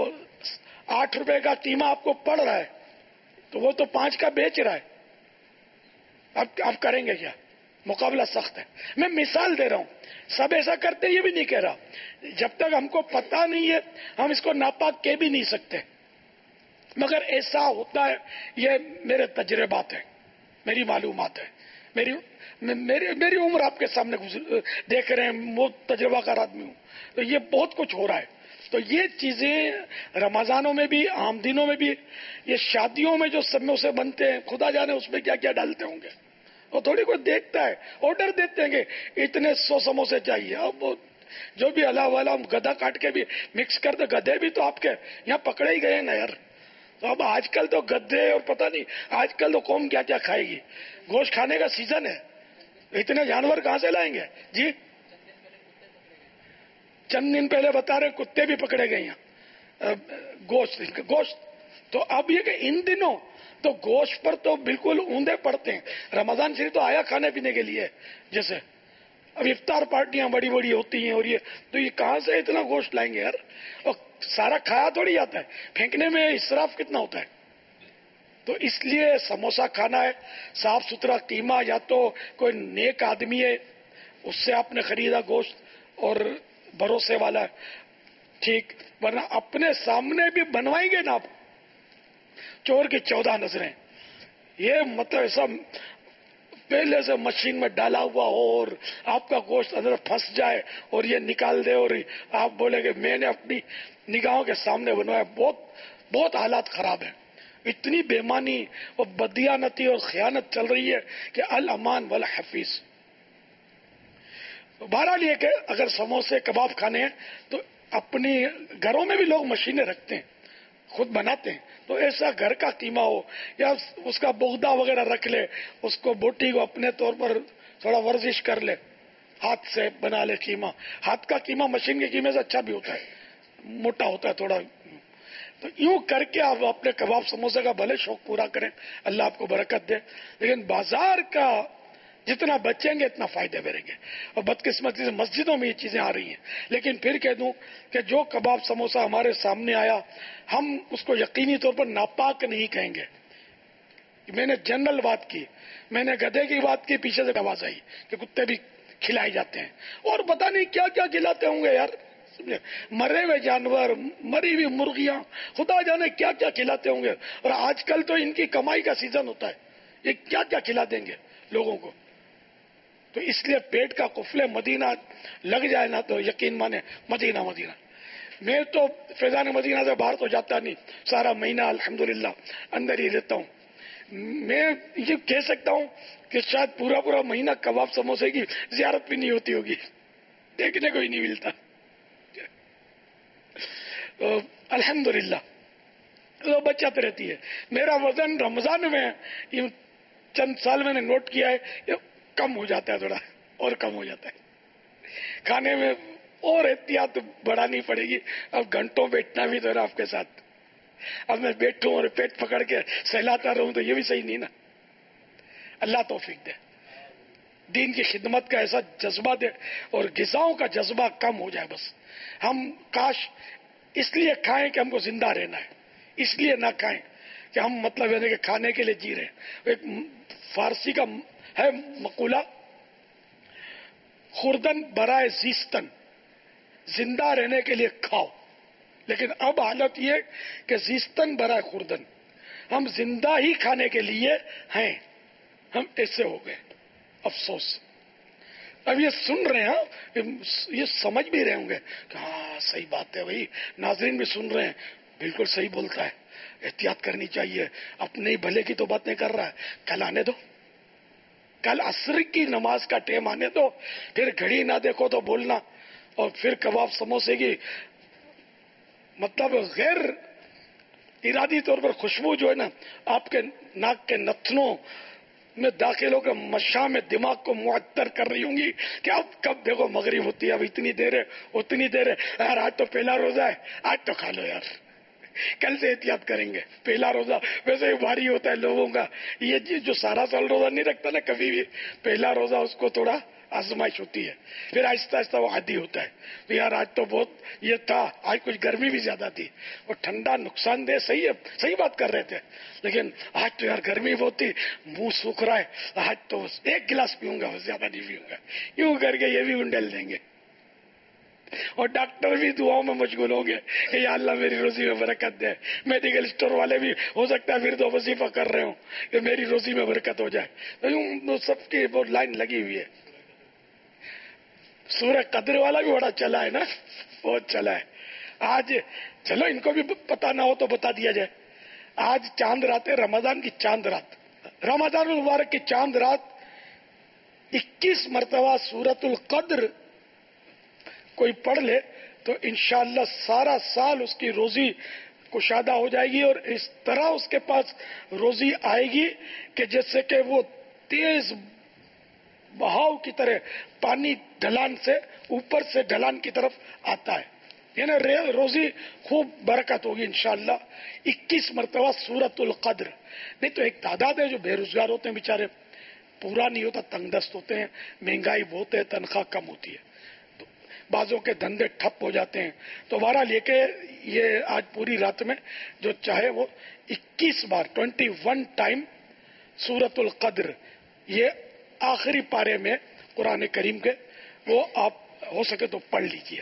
8 روپے کا قیمہ آپ کو پڑ رہا ہے، تو وہ تو 5 کا بیچ رہا ہے. اب آپ کریں گے کیا؟ مقابلہ سخت ہے. میں مثال دے رہا ہوں، سب ایسا کرتے یہ بھی نہیں کہہ رہا. جب تک ہم کو پتہ نہیں ہے ہم اس کو ناپاک کہہ بھی نہیں سکتے، مگر ایسا ہوتا ہے. یہ میرے تجربات ہیں، میری معلومات ہیں، میری عمر آپ کے سامنے دیکھ رہے ہیں، وہ تجربہ کار آدمی ہوں. تو یہ بہت کچھ ہو رہا ہے. تو یہ چیزیں رمضانوں میں بھی، عام دنوں میں بھی، یہ شادیوں میں جو سموسے بنتے ہیں خدا جانے اس میں کیا کیا ڈالتے ہوں گے. وہ تھوڑی کوئی دیکھتا ہے، آرڈر دیتے ہیں کہ اتنے 100 سموسے چاہیے. اب وہ جو بھی اللہ والا گدھا کاٹ کے بھی مکس کرتے، گدھے بھی تو آپ کے یہاں پکڑے ہی گئے نا یار. تو اب آج کل تو گدھے اور پتہ نہیں آج کل تو قوم کیا کیا کھائے گی. گوشت کھانے کا سیزن ہے، اتنے جانور کہاں سے لائیں گے جی. چند دن پہلے بتا رہے کتے بھی پکڑے گئے ہیں گوشت. تو اب یہ کہ ان دنوں تو گوشت پر تو بالکل اوندے پڑتے ہیں. رمضان شریف تو آیا کھانے پینے کے لیے، جیسے اب افطار پارٹیاں بڑی بڑی ہوتی ہیں، اور یہ تو یہ کہاں سے اتنا گوشت لائیں گے یار. اور سارا کھایا تھوڑی جاتا ہے، پھینکنے میں اسراف کتنا ہوتا ہے. تو اس لیے سموسہ کھانا ہے صاف ستھرا قیمہ، یا تو کوئی نیک آدمی ہے اس سے آپ نے خریدا گوشت اور بھروسے والا ہے، ٹھیک، ورنہ اپنے سامنے بھی بنوائیں گے نا آپ. چور کی 14 نظریں، یہ مطلب ایسا پہلے سے مشین میں ڈالا ہوا ہو اور آپ کا گوشت اندر پھنس جائے اور یہ نکال دے اور آپ بولے کہ میں نے اپنی نگاہوں کے سامنے بنوایا. بہت حالات خراب ہیں. اتنی بےمانی اور بدیانتی اور خیانت چل رہی ہے کہ الامان والحفیظ. بہرحال یہ کہ اگر سموسے کباب کھانے ہیں تو اپنی گھروں میں بھی لوگ مشینیں رکھتے ہیں، خود بناتے ہیں. تو ایسا گھر کا قیمہ ہو یا اس کا بغدہ وغیرہ رکھ لے، اس کو بوٹی کو اپنے طور پر تھوڑا ورزش کر لے، ہاتھ سے بنا لے قیمہ. ہاتھ کا قیمہ مشین کے قیمے سے اچھا بھی ہوتا ہے، موٹا ہوتا ہے تھوڑا. تو یوں کر کے آپ اپنے کباب سموسے کا بھلے شوق پورا کریں، اللہ آپ کو برکت دے، لیکن بازار کا جتنا بچیں گے اتنا فائدے بڑھیں گے. اور بدقسمتی سے مسجدوں میں یہ چیزیں آ رہی ہیں. لیکن پھر کہہ دوں کہ جو کباب سموسہ ہمارے سامنے آیا ہم اس کو یقینی طور پر ناپاک نہیں کہیں گے. میں نے جنرل بات کی، میں نے گدھے کی بات کی، پیچھے سے آواز آئی کہ کتے بھی کھلائے جاتے ہیں، اور پتہ نہیں کیا کیا کھلاتے ہوں گے یار. مرے ہوئے جانور، مری ہوئی مرغیاں، خدا جانے کیا کیا کھلاتے ہوں گے. اور آج کل تو ان کی کمائی کا سیزن ہوتا ہے، یہ کیا کیا کھلا دیں گے لوگوں کو. تو اس لیے پیٹ کا قفل مدینہ لگ جائے نا تو یقین مانے مدینہ. میں تو فیضان مدینہ سے باہر تو جاتا نہیں، سارا مہینہ الحمدللہ اندر ہی رہتا ہوں. میں یہ کہہ سکتا ہوں کہ شاید پورا مہینہ کباب سموسے کی زیارت بھی نہیں ہوتی ہوگی، دیکھنے کو ہی نہیں ملتا. الحمدللہ وہ بچت رہتی ہے. میرا وزن رمضان میں یہ چند سال میں نے نوٹ کیا ہے یہ کم ہو جاتا ہے، تھوڑا اور کم ہو جاتا ہے. کھانے میں اور احتیاط بڑھانی پڑے گی. اب گھنٹوں بیٹھنا بھی تو ہے آپ کے ساتھ. اب میں بیٹھوں اور پیٹ پکڑ کے سہلاتا رہوں تو یہ بھی صحیح نہیں نا. اللہ توفیق دے، دین کی خدمت کا ایسا جذبہ دے اور غذاؤں کا جذبہ کم ہو جائے. بس ہم کاش اس لیے کھائیں کہ ہم کو زندہ رہنا ہے، اس لیے نہ کھائیں کہ ہم مطلب ہے کہ کھانے کے لیے جی رہے ہیں. ایک فارسی کا ہے مقولہ، خوردن برائے زیستن، زندہ رہنے کے لیے کھاؤ. لیکن اب حالت یہ کہ زیستن برائے خوردن، ہم زندہ ہی کھانے کے لیے ہیں. ہم ایسے ہو گئے، افسوس. اب یہ سن رہے ہیں، یہ سمجھ بھی رہے ہوں گے کہ ہاں صحیح بات ہے بھائی، ناظرین بھی سن رہے ہیں، بالکل صحیح بولتا ہے، احتیاط کرنی چاہیے، اپنے ہی بھلے کی تو بات نہیں کر رہا ہے. کل آنے دو، کل عصر کی نماز کا ٹائم آنے دو، پھر گھڑی نہ دیکھو تو بولنا. اور پھر کباب سموسے کی مطلب غیر ارادی طور پر خوشبو جو ہے نا آپ کے ناک کے نتنوں میں داخل ہو کر مشام میں دماغ کو معطر کر رہی ہوں گی کہ اب کب دیکھو مغرب ہوتی ہے، اب اتنی دیر ہے اتنی دیر ہے. یار آج تو پہلا روزہ ہے، آج تو کھا لو یار، کل سے احتیاط کریں گے. پہلا روزہ ویسے ہی بھاری ہوتا ہے لوگوں کا. یہ جو سارا سال روزہ نہیں رکھتا نا کبھی بھی، پہلا روزہ اس کو تھوڑا آزمائش ہوتی ہے، پھر آہستہ آہستہ وہ عادی ہوتا ہے. تو یار آج تو بہت یہ تھا، آج کچھ گرمی بھی زیادہ تھی اور ٹھنڈا نقصان دہ، صحیح ہے، صحیح بات کر رہے تھے. لیکن آج تو یار گرمی بہت تھی، منہ سوکھ رہا ہے، آج تو ایک گلاس پیوں گا، زیادہ نہیں پیوں گا. یوں کر کے یہ بھی انڈل دیں گے. اور ڈاکٹر بھی دعاؤں میں مشغول ہوں گے کہ یا اللہ میری روزی میں برکت دے. میڈیکل اسٹور والے بھی ہو سکتا ہے پھر تو وظیفہ کر رہے ہوں کہ میری روزی میں برکت ہو جائے. تو یوں سب کی وہ لائن لگی ہوئی ہے. سورہ قدر والا بھی بڑا چلا ہے نا، بہت چلا ہے. آج چلو ان کو بھی پتا نہ ہو تو بتا دیا جائے. آج چاند رات ہے، رمضان کی چاند رات، رمضان المبارک کی چاند رات 21 مرتبہ سورۃ القدر کوئی پڑھ لے تو انشاءاللہ سارا سال اس کی روزی کشادہ ہو جائے گی. اور اس طرح اس کے پاس روزی آئے گی کہ جیسے کہ وہ تیز بہاؤ کی طرح پانی ڈھلان سے اوپر سے ڈھلان کی طرف آتا ہے. یعنی روزی خوب برکت ہوگی انشاءاللہ. 21 مرتبہ سورۃ القدر. نہیں تو ایک تعداد ہے جو بے روزگار ہوتے ہیں بیچارے، پورا نہیں ہوتا، تنگ دست ہوتے ہیں، مہنگائی بہت ہے، تنخواہ کم ہوتی ہے، تو بعضوں کے دھندے ٹھپ ہو جاتے ہیں. تو بہرحال لے کے یہ آج پوری رات میں جو چاہے وہ 21 بار 21 ٹائم سورۃ القدر، یہ آخری پارے میں قرآن کریم کے، وہ آپ ہو سکے تو پڑھ لیجئے.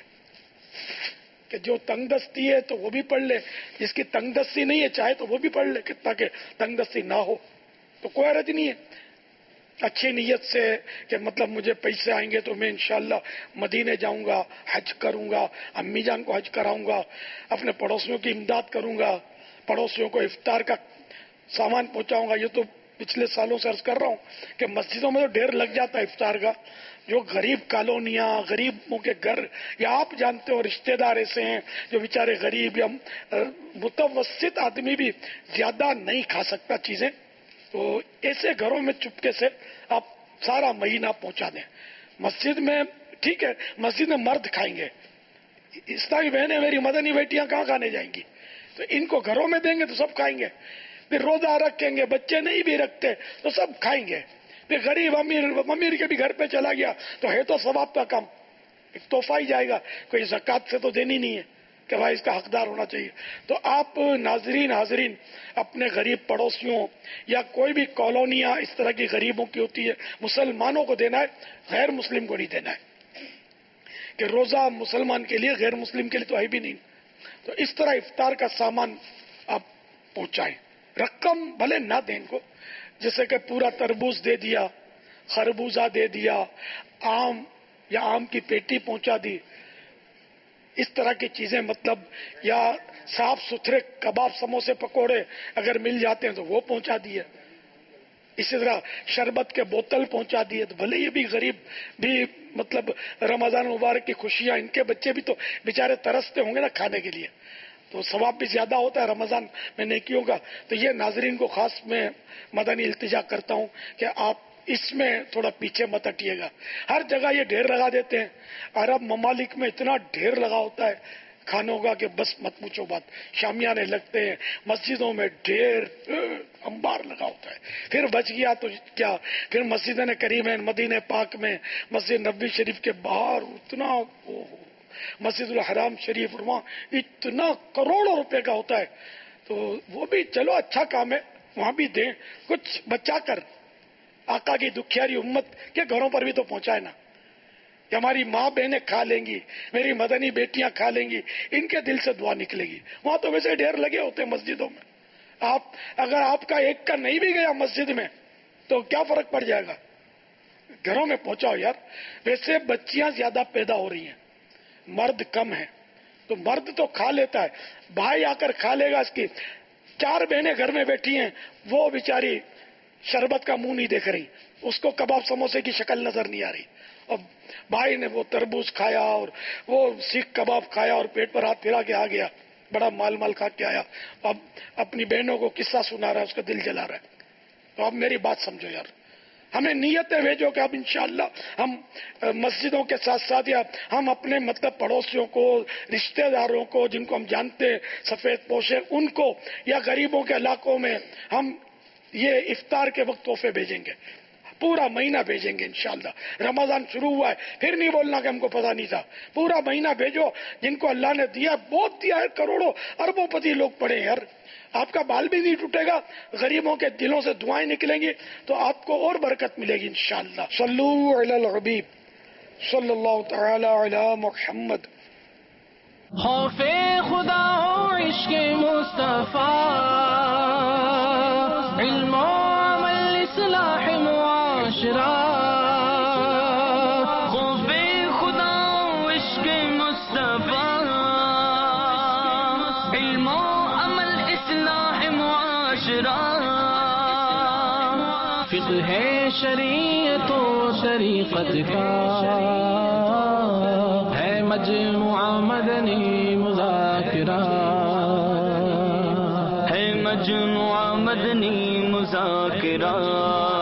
کہ جو تنگ دستی ہے تو وہ بھی پڑھ لے، جس کی تنگ دستی نہیں ہے چاہے تو وہ بھی پڑھ لے، تاکہ تنگ دستی نہ ہو. تو کوئی حرج نہیں ہے. اچھی نیت سے کہ مطلب مجھے پیسے آئیں گے تو میں انشاءاللہ مدینے جاؤں گا، حج کروں گا، امی جان کو حج کراؤں گا، اپنے پڑوسیوں کی امداد کروں گا، پڑوسیوں کو افطار کا سامان پہنچاؤں گا. یہ تو پچھلے سالوں سے عرض کر رہا ہوں کہ مسجدوں میں تو ڈھیر لگ جاتا ہے افطار کا. جو غریب کالونیاں، غریبوں کے گھر، یا آپ جانتے ہو رشتہ دار ایسے ہیں جو بیچارے غریب یا متوسط آدمی بھی زیادہ نہیں کھا سکتا چیزیں، تو ایسے گھروں میں چپکے سے آپ سارا مہینہ پہنچا دیں. مسجد میں ٹھیک ہے، مسجد میں مرد کھائیں گے، اسلامی بہنیں میری مدنی بیٹیاں کہاں کھانے جائیں گی؟ تو ان کو گھروں میں دیں گے تو سب کھائیں گے. پھر روزہ رکھیں گے، بچے نہیں بھی رکھتے تو سب کھائیں گے. پھر غریب امیر کے بھی گھر پہ چلا گیا تو ہے تو ثواب کا کام، ایک تحفہ ہی جائے گا. کوئی زکوٰۃ سے تو دینی نہیں ہے کہ بھائی اس کا حقدار ہونا چاہیے. تو آپ ناظرین حاضرین اپنے غریب پڑوسیوں یا کوئی بھی کالونیاں اس طرح کی غریبوں کی ہوتی ہے، مسلمانوں کو دینا ہے، غیر مسلم کو نہیں دینا ہے. کہ روزہ مسلمان کے لیے، غیر مسلم کے لیے تو ہے بھی نہیں. تو اس طرح افطار کا سامان آپ پہنچائیں. رقم بھلے نہ دیں ان کو، جیسے کہ پورا تربوز دے دیا، خربوزہ دے دیا، آم یا آم کی پیٹی پہنچا دی، اس طرح کی چیزیں مطلب یا صاف ستھرے کباب سموسے پکوڑے اگر مل جاتے ہیں تو وہ پہنچا دیے. اسی طرح شربت کے بوتل پہنچا دیے. تو بھلے یہ بھی غریب بھی مطلب رمضان مبارک کی خوشیاں، ان کے بچے بھی تو بیچارے ترستے ہوں گے نا کھانے کے لیے، تو ثواب بھی زیادہ ہوتا ہے رمضان میں نیکیوں کا. تو یہ ناظرین کو خاص میں مدنی التجا کرتا ہوں کہ آپ اس میں تھوڑا پیچھے مت ہٹیے گا. ہر جگہ یہ ڈھیر لگا دیتے ہیں. عرب ممالک میں اتنا ڈھیر لگا ہوتا ہے کھانوں کا کہ بس مت پوچھو بات. شامیانے لگتے ہیں، مسجدوں میں ڈھیر انبار لگا ہوتا ہے. پھر بچ گیا تو کیا، پھر مسجد کریمین مدینہ پاک میں، مسجد نبوی شریف کے باہر اتنا، مسجد الحرام شریف وہاں اتنا کروڑوں روپے کا ہوتا ہے. تو وہ بھی چلو اچھا کام ہے، وہاں بھی دیں کچھ بچا کر. آقا کی دکھیاری امت کے گھروں پر بھی تو پہنچائے نا، کہ ہماری ماں بہنیں کھا لیں گی، میری مدنی بیٹیاں کھا لیں گی، ان کے دل سے دعا نکلے گی. وہاں تو ویسے ڈھیر لگے ہوتے ہیں مسجدوں میں. اگر آپ کا ایک کا نہیں بھی گیا مسجد میں تو کیا فرق پڑ جائے گا، گھروں میں پہنچاؤ یار. ویسے بچیاں زیادہ پیدا ہو رہی ہیں، مرد کم ہیں، تو مرد تو کھا لیتا ہے، بھائی آ کر کھا لے گا. اس کی 4 بہنیں گھر میں بیٹھی ہیں، وہ بیچاری شربت کا منہ نہیں دیکھ رہی، اس کو کباب سموسے کی شکل نظر نہیں آ رہی. اور بھائی نے وہ تربوز کھایا اور وہ سیخ کباب کھایا اور پیٹ پر ہاتھ پھرا کے آ گیا، بڑا مال کھا کے آیا، اب اپنی بہنوں کو قصہ سنا رہا ہے، اس کا دل جلا رہا ہے. تو اب میری بات سمجھو یار، ہمیں نیتیں بھیجو کہ اب انشاءاللہ ہم مسجدوں کے ساتھ ساتھ یا ہم اپنے مطلب پڑوسیوں کو، رشتہ داروں کو جن کو ہم جانتے سفید پوشے، ان کو، یا غریبوں کے علاقوں میں ہم یہ افطار کے وقت تحفے بھیجیں گے. پورا مہینہ بھیجیں گے انشاءاللہ. رمضان شروع ہوا ہے، پھر نہیں بولنا کہ ہم کو پتہ نہیں تھا. پورا مہینہ بھیجو. جن کو اللہ نے دیا بہت دیا ہے، کروڑوں اربوں پتی لوگ پڑے ہیں یار. آپ کا بال بھی نہیں ٹوٹے گا، غریبوں کے دلوں سے دعائیں نکلیں گی تو آپ کو اور برکت ملے گی انشاءاللہ. صلو علی الحبیب صلی اللہ تعالی علی محمد. خوف خدا ہو عشق مصطفیٰ، علم و عمل اصلاح معاشرہ. خوف خدا ہو عشق مصطفیٰ، علم و عمل اصلاح معاشرہ. فقہ شریعت و طریقت کا ہے مجموعہ مدنی مذاکرہ، ہے مجموعہ مدنی مذاکرہ.